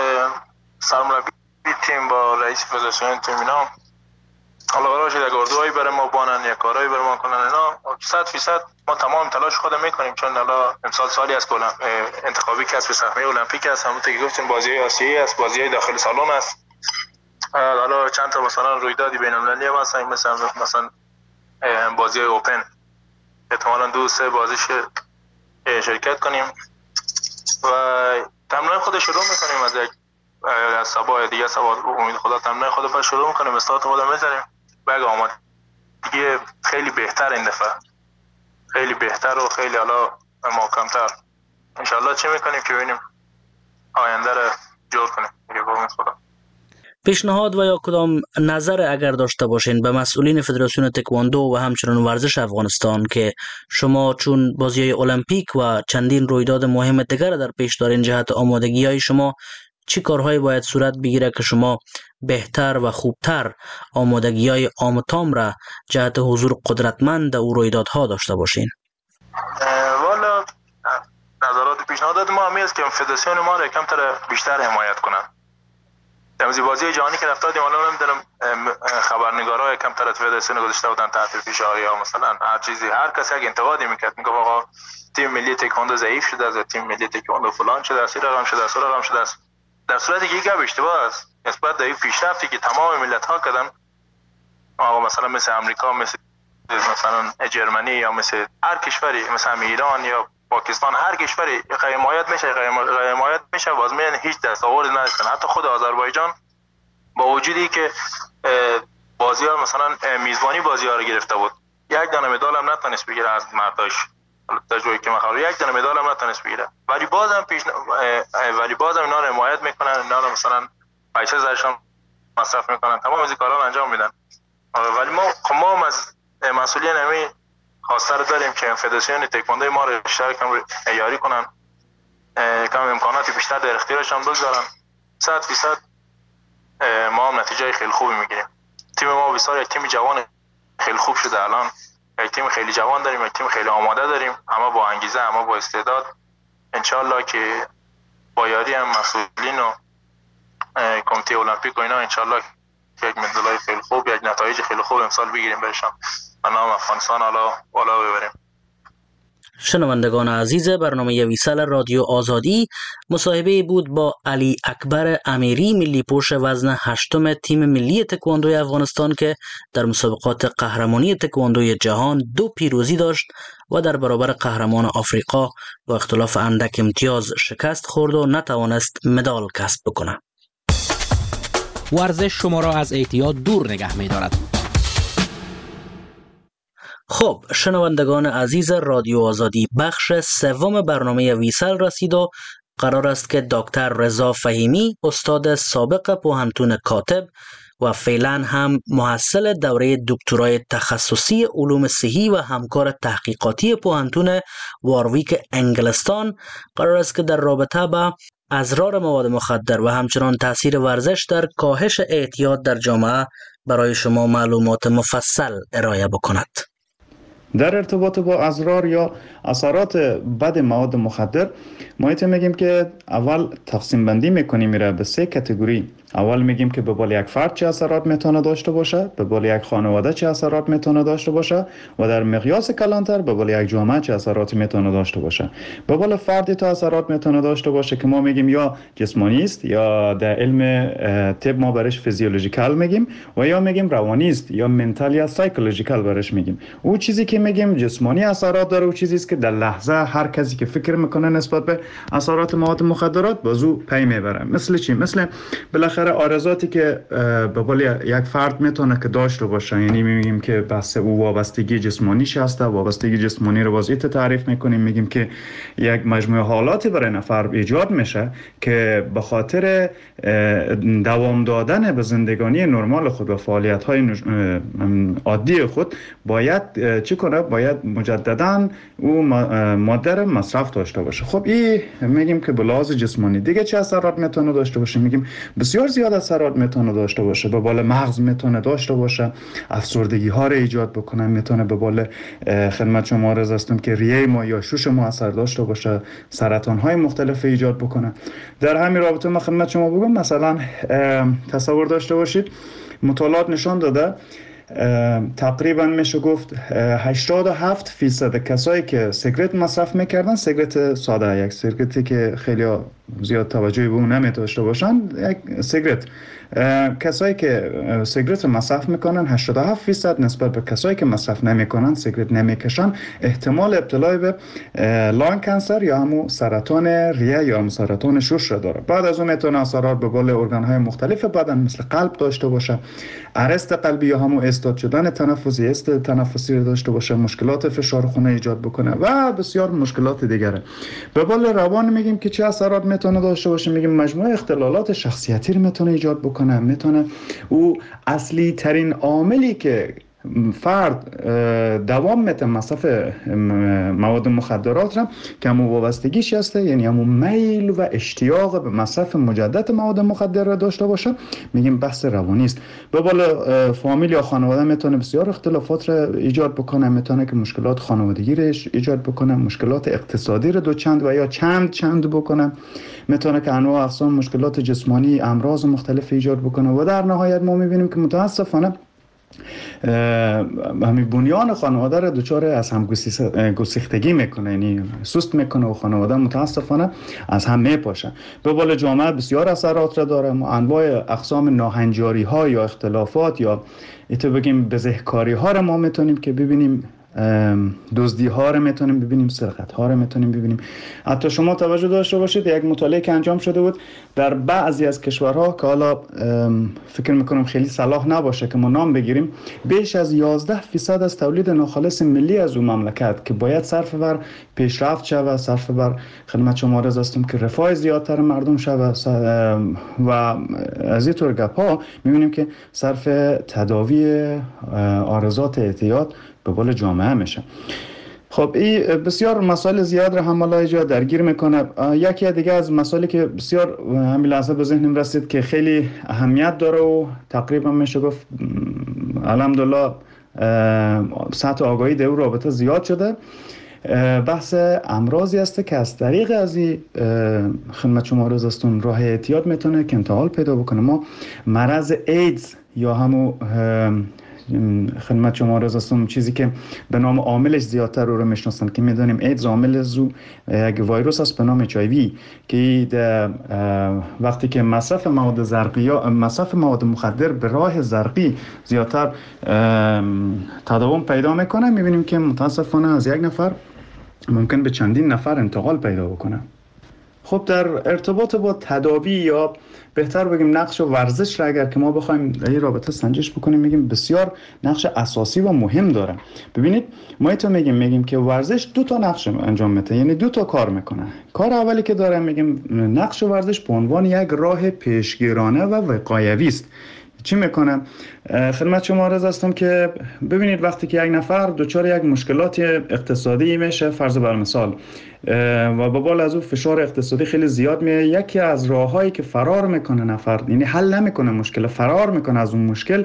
سرمربی تیم، با رئیس فدراسیون تیم اینا، حالا قرار شد اگه اردوهایی برای ما بانن یا کارهایی برای ما کنن اینا، 100% ما تمام تلاش خودم میکنیم. چون حالا امسال سالی است که انتخابی کسب سهمیه المپیک است، همونطور که گفتیم بازی آسیایی است، بازی داخل سالن است. حالا چند تا مثلا رویدادی بین‌المللی هم هست، مثلا بازی اوپن احتمالاً 2-3 بازیش شرکت کنیم و تمرین خود شروع میکنیم از صبح دیگه. صبح امید خدا تمرین خود شروع میکنیم، استارت خود میذاریم و اگه آمادگی خیلی بهتر این دفعه، خیلی بهتر و خیلی حالا محکم‌تر انشالله چه میکنیم که ببینیم آینده رو جور کنیم دیگه با امید خدا. پیشنهاد و یا کدام نظر اگر داشته باشین به مسئولین فدراسیون تکواندو و همچنان ورزش افغانستان که شما چون بازی‌های المپیک و چندین رویداد مهم دیگر در پیش دارین، جهت آمادگی‌های شما چی کارهایی باید صورت بگیره که شما بهتر و خوبتر آمادگی‌های آمتام را جهت حضور قدرتمند در او رویدادها داشته باشین؟ والا نظرات پیشنهادات ما همیست که فدراسیون ما را کمتر بیشتر حمایت کنند. در بازی جهانی که رفتادیم، حالا نمیدونم خبرنگارا یکم طرف فدراسیون گذاشته بودن تحت فشار یا مثلا هر چیزی، هر کسی یک انتقادی میکرد، میگه آقا تیم ملی تکواندو ضعیف شده، از تیم ملی تکواندو فلان شده، از رقم شده، از رقم شده است. در صورتی که یک اشتباه است نسبت به این پیشرفتی که تمام ملت‌ها کردن، آقا مثلا مثل امریکا، مثل مثلا جرمنی یا مثل هر کشوری، مثلا ایران یا پاکستان، هر کشوری حمایت میشه باز میان هیچ دستاوردی نداشتن. حتی خود آذربایجان با وجودی که بازی‌ها مثلا میزبانی بازی‌ها رو گرفته بود، یک دانه مدال هم نتونست بگیره از مرداش، تا جایی که من خبر یک دانه مدال هم نتونست بگیره، ولی بازم اینا رو حمایت میکنن، اینا رو مثلا پیسه زرشان مصرف میکنن، تمام از این کارا رو انجام میدن. ولی ما از مسئولین همین خواسته داریم که فدراسیون تکواندو ما رو بیشتر یاری کنن، کم امکانات بیشتر در اختیارشان بگذارن. 100% ما هم نتیجه خیلی خوبی میگیریم. تیم ما بسیار یک تیم جوان خیلی خوب شده الان، یک تیم خیلی جوان داریم، یک تیم خیلی آماده داریم، همه با انگیزه، همه با استعداد. انشالله که با یاری هم مسئولین و کمیته المپیک و اینا انشالله یک مدالای خیلی خوب، یک نتایج خیلی خوب امسال بگیریم برشان و نام افغانستان بالا ببریم. شنوندگان عزیز برنامه ویسال رادیو آزادی مصاحبه بود با علی اکبر امیری، ملی پوش وزن 8 تیم ملی تکواندوی افغانستان که در مسابقات قهرمانی تکواندوی جهان 2 پیروزی داشت و در برابر قهرمان آفریقا با اختلاف اندک امتیاز شکست خورد و نتوانست مدال کسب بکنه. ورزش شما را از اعتیاد دور نگه می‌دارد. خب شنوندگان عزیز رادیو آزادی، بخش سوم برنامه ویسل رسید و قرار است که دکتر رضا فهیمی، استاد سابق پوهنتون کاتب و فعلا هم محصل دوره دکترای تخصصی علوم صحی و همکار تحقیقاتی پوهنتون وارویک انگلستان، قرار است که در رابطه با اضرار مواد مخدر و همچنان تاثیر ورزش در کاهش اعتیاد در جامعه برای شما معلومات مفصل ارائه بکند. در ارتباط با اضرار یا اثرات بد مواد مخدر ما میگیم که اول تقسیم بندی میکنیم میره به 3 کاتگوری. اول میگیم که به بال یک فرد چه اثرات میتونه داشته باشه، به بال یک خانواده چه اثرات میتونه داشته باشه و در مقیاس کلانتر به بال یک جامعه چه اثراتی میتونه داشته باشه. به بال فردی تا اثرات میتونه داشته باشه که ما میگیم یا جسمانی است یا در علم طب ما برش فیزیولوژیکال میگیم و یا میگیم روانی است یا منتال یا سایکولوژیکال برش میگیم. او چیزی که میگیم جسمانی اثرات داره او چیزی است که در لحظه هر کسی که فکر میکنه نسبت به اثرات مواد مخدرات بازو پی میبره. مثل چی؟ مثل بالاخره آرزاتی که به قول یک فرد میتونه که داشته باشه، یعنی میگیم که بس او وابستگی جسمانیش هسته. وابستگی جسمانی رو وضعیت تعریف میکنیم، میگیم که یک مجموعه حالاتی برای نفر ایجاد میشه که به خاطر دوام دادن به زندگانی نرمال خود و فعالیت های عادی خود باید چی کنه؟ باید مجددا او ماده رو مصرف داشته باشه. خب این میگیم که به لحاظ جسمانی. دیگه چه اثرات میتونه داشته باشه؟ میگیم بسیار زیاد اثرات میتونه داشته باشه. به بال مغز میتونه داشته باشه، افسردگی ها رو ایجاد بکنه، میتونه به بال خدمت شما عرض هستم که ریه ما یا شوش ما اثر داشته باشه، سرطان های مختلف ایجاد بکنه. در همین رابطه ما خدمت شما بگم مثلا تصور داشته باشید مطالعات نشان داده تقریبا میشه گفت 87% کسایی که سیگرت مصرف میکردن، سیگرت ساده، یک سیگرتی که خیلی زیاد توجهی به اون نمیداشته باشن، یک سیگرت، کسایی که سیگرت مصرف میکنن 87% نسبت به کسایی که مصرف نمیکنن، سیگرت نمیکشن، احتمال ابتلا به لانگ کانسر یا همون سرطان ریه یا هم سرطان شش را داره. بعد از اون میتونه اثرات به بال ارگان های مختلف بدن مثل قلب داشته باشه، ارست قلبی یا همون استاد شدن تنفسی، است تنفسی رو داشته باشه، مشکلات فشار خون ایجاد بکنه و بسیار مشکلات دیگره. به بال روان میگیم که چه اثرات میتونه داشته باشه؟ میگیم مجموعه اختلالات شخصیتی رو میتونه ایجاد بکنه. میتونه او اصلی ترین عاملی که فرد دوام میته مصرف مواد مخدرات را که همون وابستگیش هسته، یعنی همون میل و اشتیاق به مصرف مجدد مواد مخدر را داشته باشه، میگیم بحث روانی است. به بالا فامیل یا خانواده میتونه بسیار اختلافات را ایجاد بکنه، میتونه که مشکلات خانوادگی را ایجاد بکنه، مشکلات اقتصادی را دوچند و یا چند بکنه، میتونه که انواع اقسام مشکلات جسمانی، امراض مختلف ایجاد بکنه و در نهایت ما میبینیم که متاسفانه همین بنیان خانواده را دچار از هم گسیختگی میکنه، یعنی سست میکنه و خانواده متاسفانه از هم میپاشه. به بال جامعه بسیار اثرات را داره. ما انواع اقسام ناهنجاری ها یا اختلافات یا ایتو بگیم بزهکاری ها را ما میتونیم که ببینیم، دزدی ها رو میتونیم ببینیم، سرقت ها رو میتونیم ببینیم. حتی شما توجه داشته باشید یک مطالعه که انجام شده بود در بعضی از کشورها که حالا فکر میکنم خیلی صلاح نباشه که ما نام بگیریم، بیش از 11% از تولید ناخالص ملی از اون مملکت که باید صرف بر پیشرفت شود، صرف بر خدمت شما عرض هستم که رفاه زیادتر مردم شود و از این طور گپ ها میبینیم که صرف تداوی آرزات اعتیاد به قول جامعه میشه. خب این بسیار مسائل زیاد رو هم اینجا درگیر میکنه. یکی دیگه از مسائلی که بسیار همین لحظه به ذهنم رسید که خیلی اهمیت داره و تقریبا میشه گفت الحمدلله سطح آگاهی در اون رابطه زیاد شده، بحث امراضی است که از طریق از این خدمت شما عرض هستم راه اعتیاد میتونه که انتقال پیدا بکنه. ما مرض ایدز یا همون خدمت شما عرض هستم چیزی که به نام عاملش زیادتر رو میشناسن که میدونیم ایدز عامل زو یک ویروس است به نام HIV که وقتی که مصرف مواد زرقی یا مصرف مواد مخدر به راه زرقی زیادتر تداوم پیدا میکنه، میبینیم که متاسفانه از یک نفر ممکن به چندین نفر انتقال پیدا بکنه. خب در ارتباط با تداوی یا بهتر بگیم نقش ورزش را اگر که ما بخوایم در این رابطه سنجش بکنیم، میگیم بسیار نقش اساسی و مهم داره. ببینید ما تو میگیم که ورزش دو تا نقش انجام میده، یعنی دو تا کار میکنه. کار اولی که داره میگیم نقش ورزش به عنوان یک راه پیشگیرانه و وقایوی است. چی میکنه؟ خدمت شما عرض هستم که ببینید وقتی که یک نفر دچار یک مشکلات اقتصادی میشه، فرض بر مثال، و به بالا از اون فشار اقتصادی خیلی زیاد میه، یکی از راههایی که فرار میکنه نفر، یعنی حل نمیکنه مشکل، فرار میکنه از اون مشکل،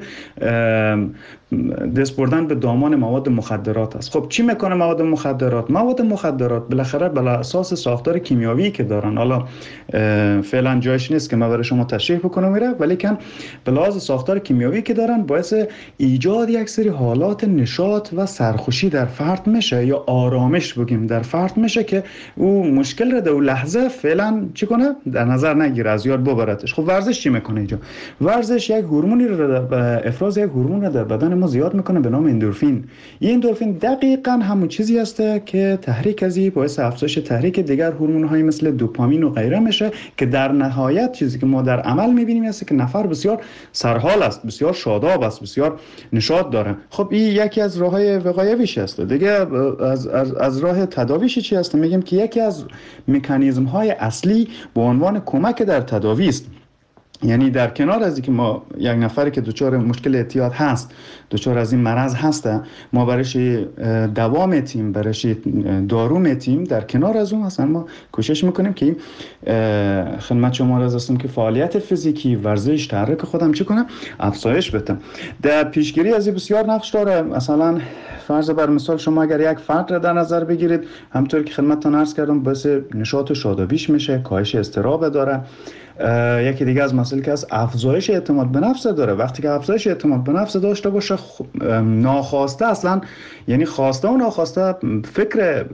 دست بردن به دامان مواد مخدرات است. خب چی میکنه مواد مخدرات؟ مواد مخدرات بالاخره بر اساس ساختار کیمیاوی که دارن، حالا فعلا جایش نیست که من برای شما تشریح بکنم میره، ولی کن به لحاظ ساختار کیمیاوی که دارن باعث ایجاد یک سری حالات نشاط و سرخوشی در فرد میشه، یا آرامش بگیم در فرد میشه، که او مشکل رو در لحظه فعلا چی کنه؟ در نظر نگیره، از یاد ببرتش. خب ورزش چی میکنه اینجا؟ ورزش یک هورمونی رو افراز یک هورمون در بدن ما زیاد میکنه به نام اندورفین. این اندورفین دقیقاً همون چیزی است که تحریک ازی باعث افزایش تحریک دیگر هورمون‌های مثل دوپامین و غیره میشه، که در نهایت چیزی که ما در عمل میبینیم است که نفر بسیار سرحال است، بسیار شاداب است، بسیار نشاط داره. خب این یکی از راههای وقایویش است. دیگه از راه تداویش چی است؟ میگیم که یکی از مکانیزم‌های اصلی به عنوان کمک در تداوی است. یعنی در کنار از اینکه ما یک نفری که دچار مشکل اعتیاد هست، دچار از این مرض هسته، ما برایش دوا میتیم، برایش دارو میتیم، در کنار از اون اصلا ما کوشش میکنیم که خدمت شما عرض هستم که فعالیت فیزیکی، ورزش، تحرک خودم چی کنم؟ افزایش بدم. در پیشگیری از این بسیار نقش داره. مثلا فرض بر مثال شما اگر یک فرد را در نظر بگیرید، همونطور که خدمتتون عرض کردم باعث نشاط و شادابیش میشه، کاهش اضطراب داره. یکی دیگه از مسائل که از افزایش اعتماد به نفس داره. وقتی که افزایش اعتماد به نفس داشته باشه، ناخواسته اصلا، یعنی خواسته و ناخواسته فکر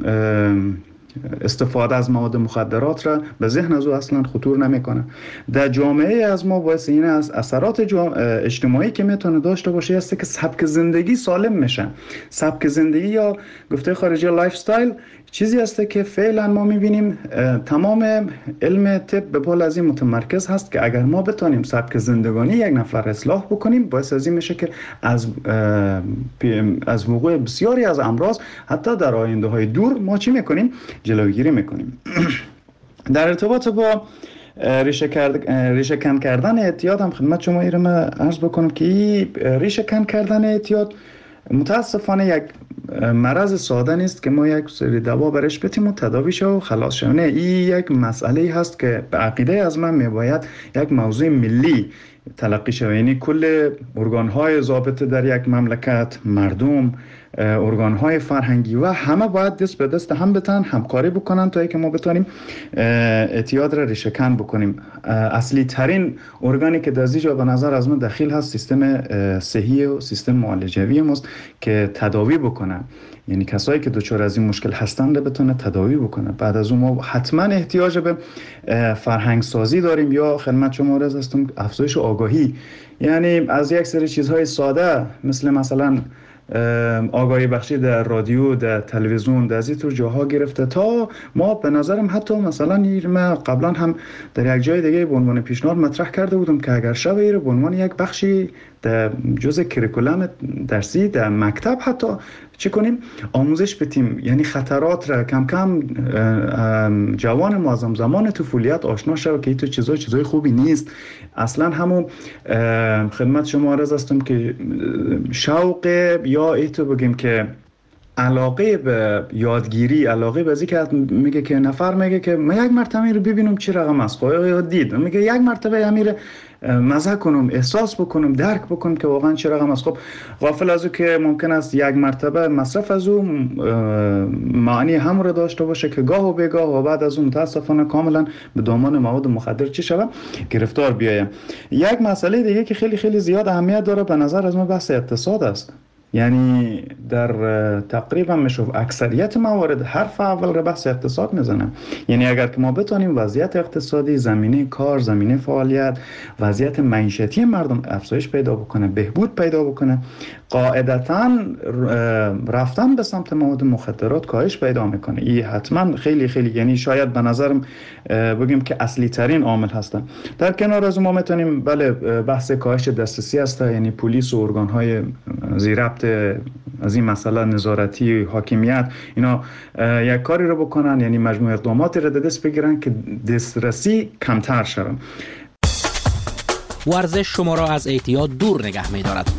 استفاده از مواد مخدرات را به ذهن از او اصلا خطور نمیکنه. در جامعه از ما باعث این از اثرات اجتماعی که میتونه داشته باشه است که سبک زندگی سالم میشه. سبک زندگی یا گفته خارجی لایف استایل چیزی است که فعلا ما میبینیم تمام علم طب به پول از این متمرکز هست که اگر ما بتونیم سبک زندگانی یک نفر اصلاح بکنیم، باعث از این میشه که از وقوع بسیاری از امراض حتی در آینده های دور ما چی میکنیم؟ جلوگیری میکنیم. در ارتباط با ریشه کن کردن اعتیاد هم خدمت شما ایرم عرض بکنم که ریشه کن کردن اعتیاد متاسفانه یک مرض ساده نیست که ما یک سری دوا برش بتیم و تداوی شه و خلاص شه. نه، این یک مسئله هست که به عقیده از من میباید یک موضوع ملی تلقی شه. یعنی کل ارگان‌های ضابطه در یک مملکت، مردم، ارگان‌های فرهنگی و همه باید دست به دست هم بتن، همکاری بکنن تا اینکه ما بتونیم اعتیاد را ریشه کن بکنیم. اصلی ترین ارگانی که در اینجا به نظر از من دخیل هست سیستم صحی و سیستم معالجوی ماست که تداوی بکنه. یعنی کسایی که دچار از این مشکل هستن رو بتونه تداوی بکنه. بعد از اون ما حتما احتیاج به فرهنگ سازی داریم یا خدمت شما عرض هستم افزایش آگاهی. یعنی از یک سری چیزهای ساده مثلا آگاهی بخشی در رادیو، در تلویزیون، در از اینطور جاها گرفته تا ما به نظرم حتی مثلا ما قبلا هم در یک جای دیگه به عنوان پیشنهاد مطرح کرده بودم که اگر شبیه به عنوان یک بخشی در جزء کریکولم درسی در مکتب حتی چه کنیم؟ آموزش بدیم. یعنی خطرات را کم کم جوان معظم زمان طفولیت آشنا شود که این تو چیزای خوبی نیست. اصلا همون خدمت شما عرض هستم که شوق یا ایتو بگیم که علاقه به یادگیری، علاقه به که میگه که نفر میگه که من یک مرتبه رو ببینم چی رقم است، یا دید میگه یک مرتبه امیر مزه کنم، احساس بکنم، درک بکنم که واقعا چه رقم است. خب غافل از او که ممکن است یک مرتبه مصرف از او معنی هم رو داشته باشه که گاه و بیگاه و بعد از اون متاسفانه کاملا به دامان مواد مخدر چی شوه گرفتار بیایم. یک مسئله دیگه که خیلی خیلی زیاد اهمیت داره به نظر از من بحث اقتصاد است. یعنی در تقریبا میشه اکثریت موارد حرف اول رو بحث اقتصاد میزنم. یعنی اگر که ما بتونیم وضعیت اقتصادی، زمینه کار، زمینه فعالیت، وضعیت معیشتی مردم افزایش پیدا بکنه، بهبود پیدا بکنه، قاعدتاً رفتن به سمت مواد مخدرات کاهش پیدا میکنه. این حتما خیلی خیلی، یعنی شاید به نظرم بگیم که اصلی ترین عامل هستن. در کنار از ما میتونیم بله بحث کاهش دسترسی هست، یعنی پلیس و ارگان های زیربط از این مسئله نظارتی حاکمیت اینا یک کاری رو بکنن، یعنی مجموع اقداماتی رو دست بگیرن که دسترسی کمتر شود. ورزش شما را از اعتیاد دور نگه می‌دارد.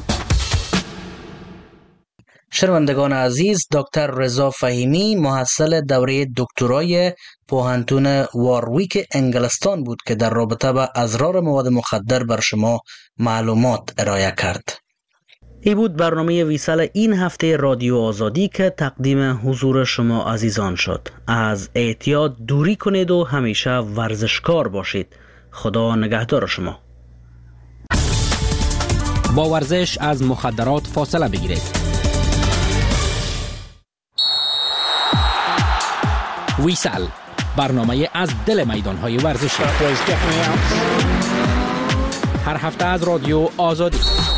شنوندگان عزیز، دکتر رضا فهیمی محصل دوره دکترای پوهنتون وارویک انگلستان بود که در رابطه با اضرار مواد مخدر بر شما معلومات ارائه کرد. ای بود برنامه ویسال این هفته رادیو آزادی که تقدیم حضور شما عزیزان شد. از اعتیاد دوری کنید و همیشه ورزشکار باشید. خدا نگهدار شما. با ورزش از مخدرات فاصله بگیرید. ویسال، برنامه از دل میدان‌های ورزشی، هر هفته از رادیو آزادی.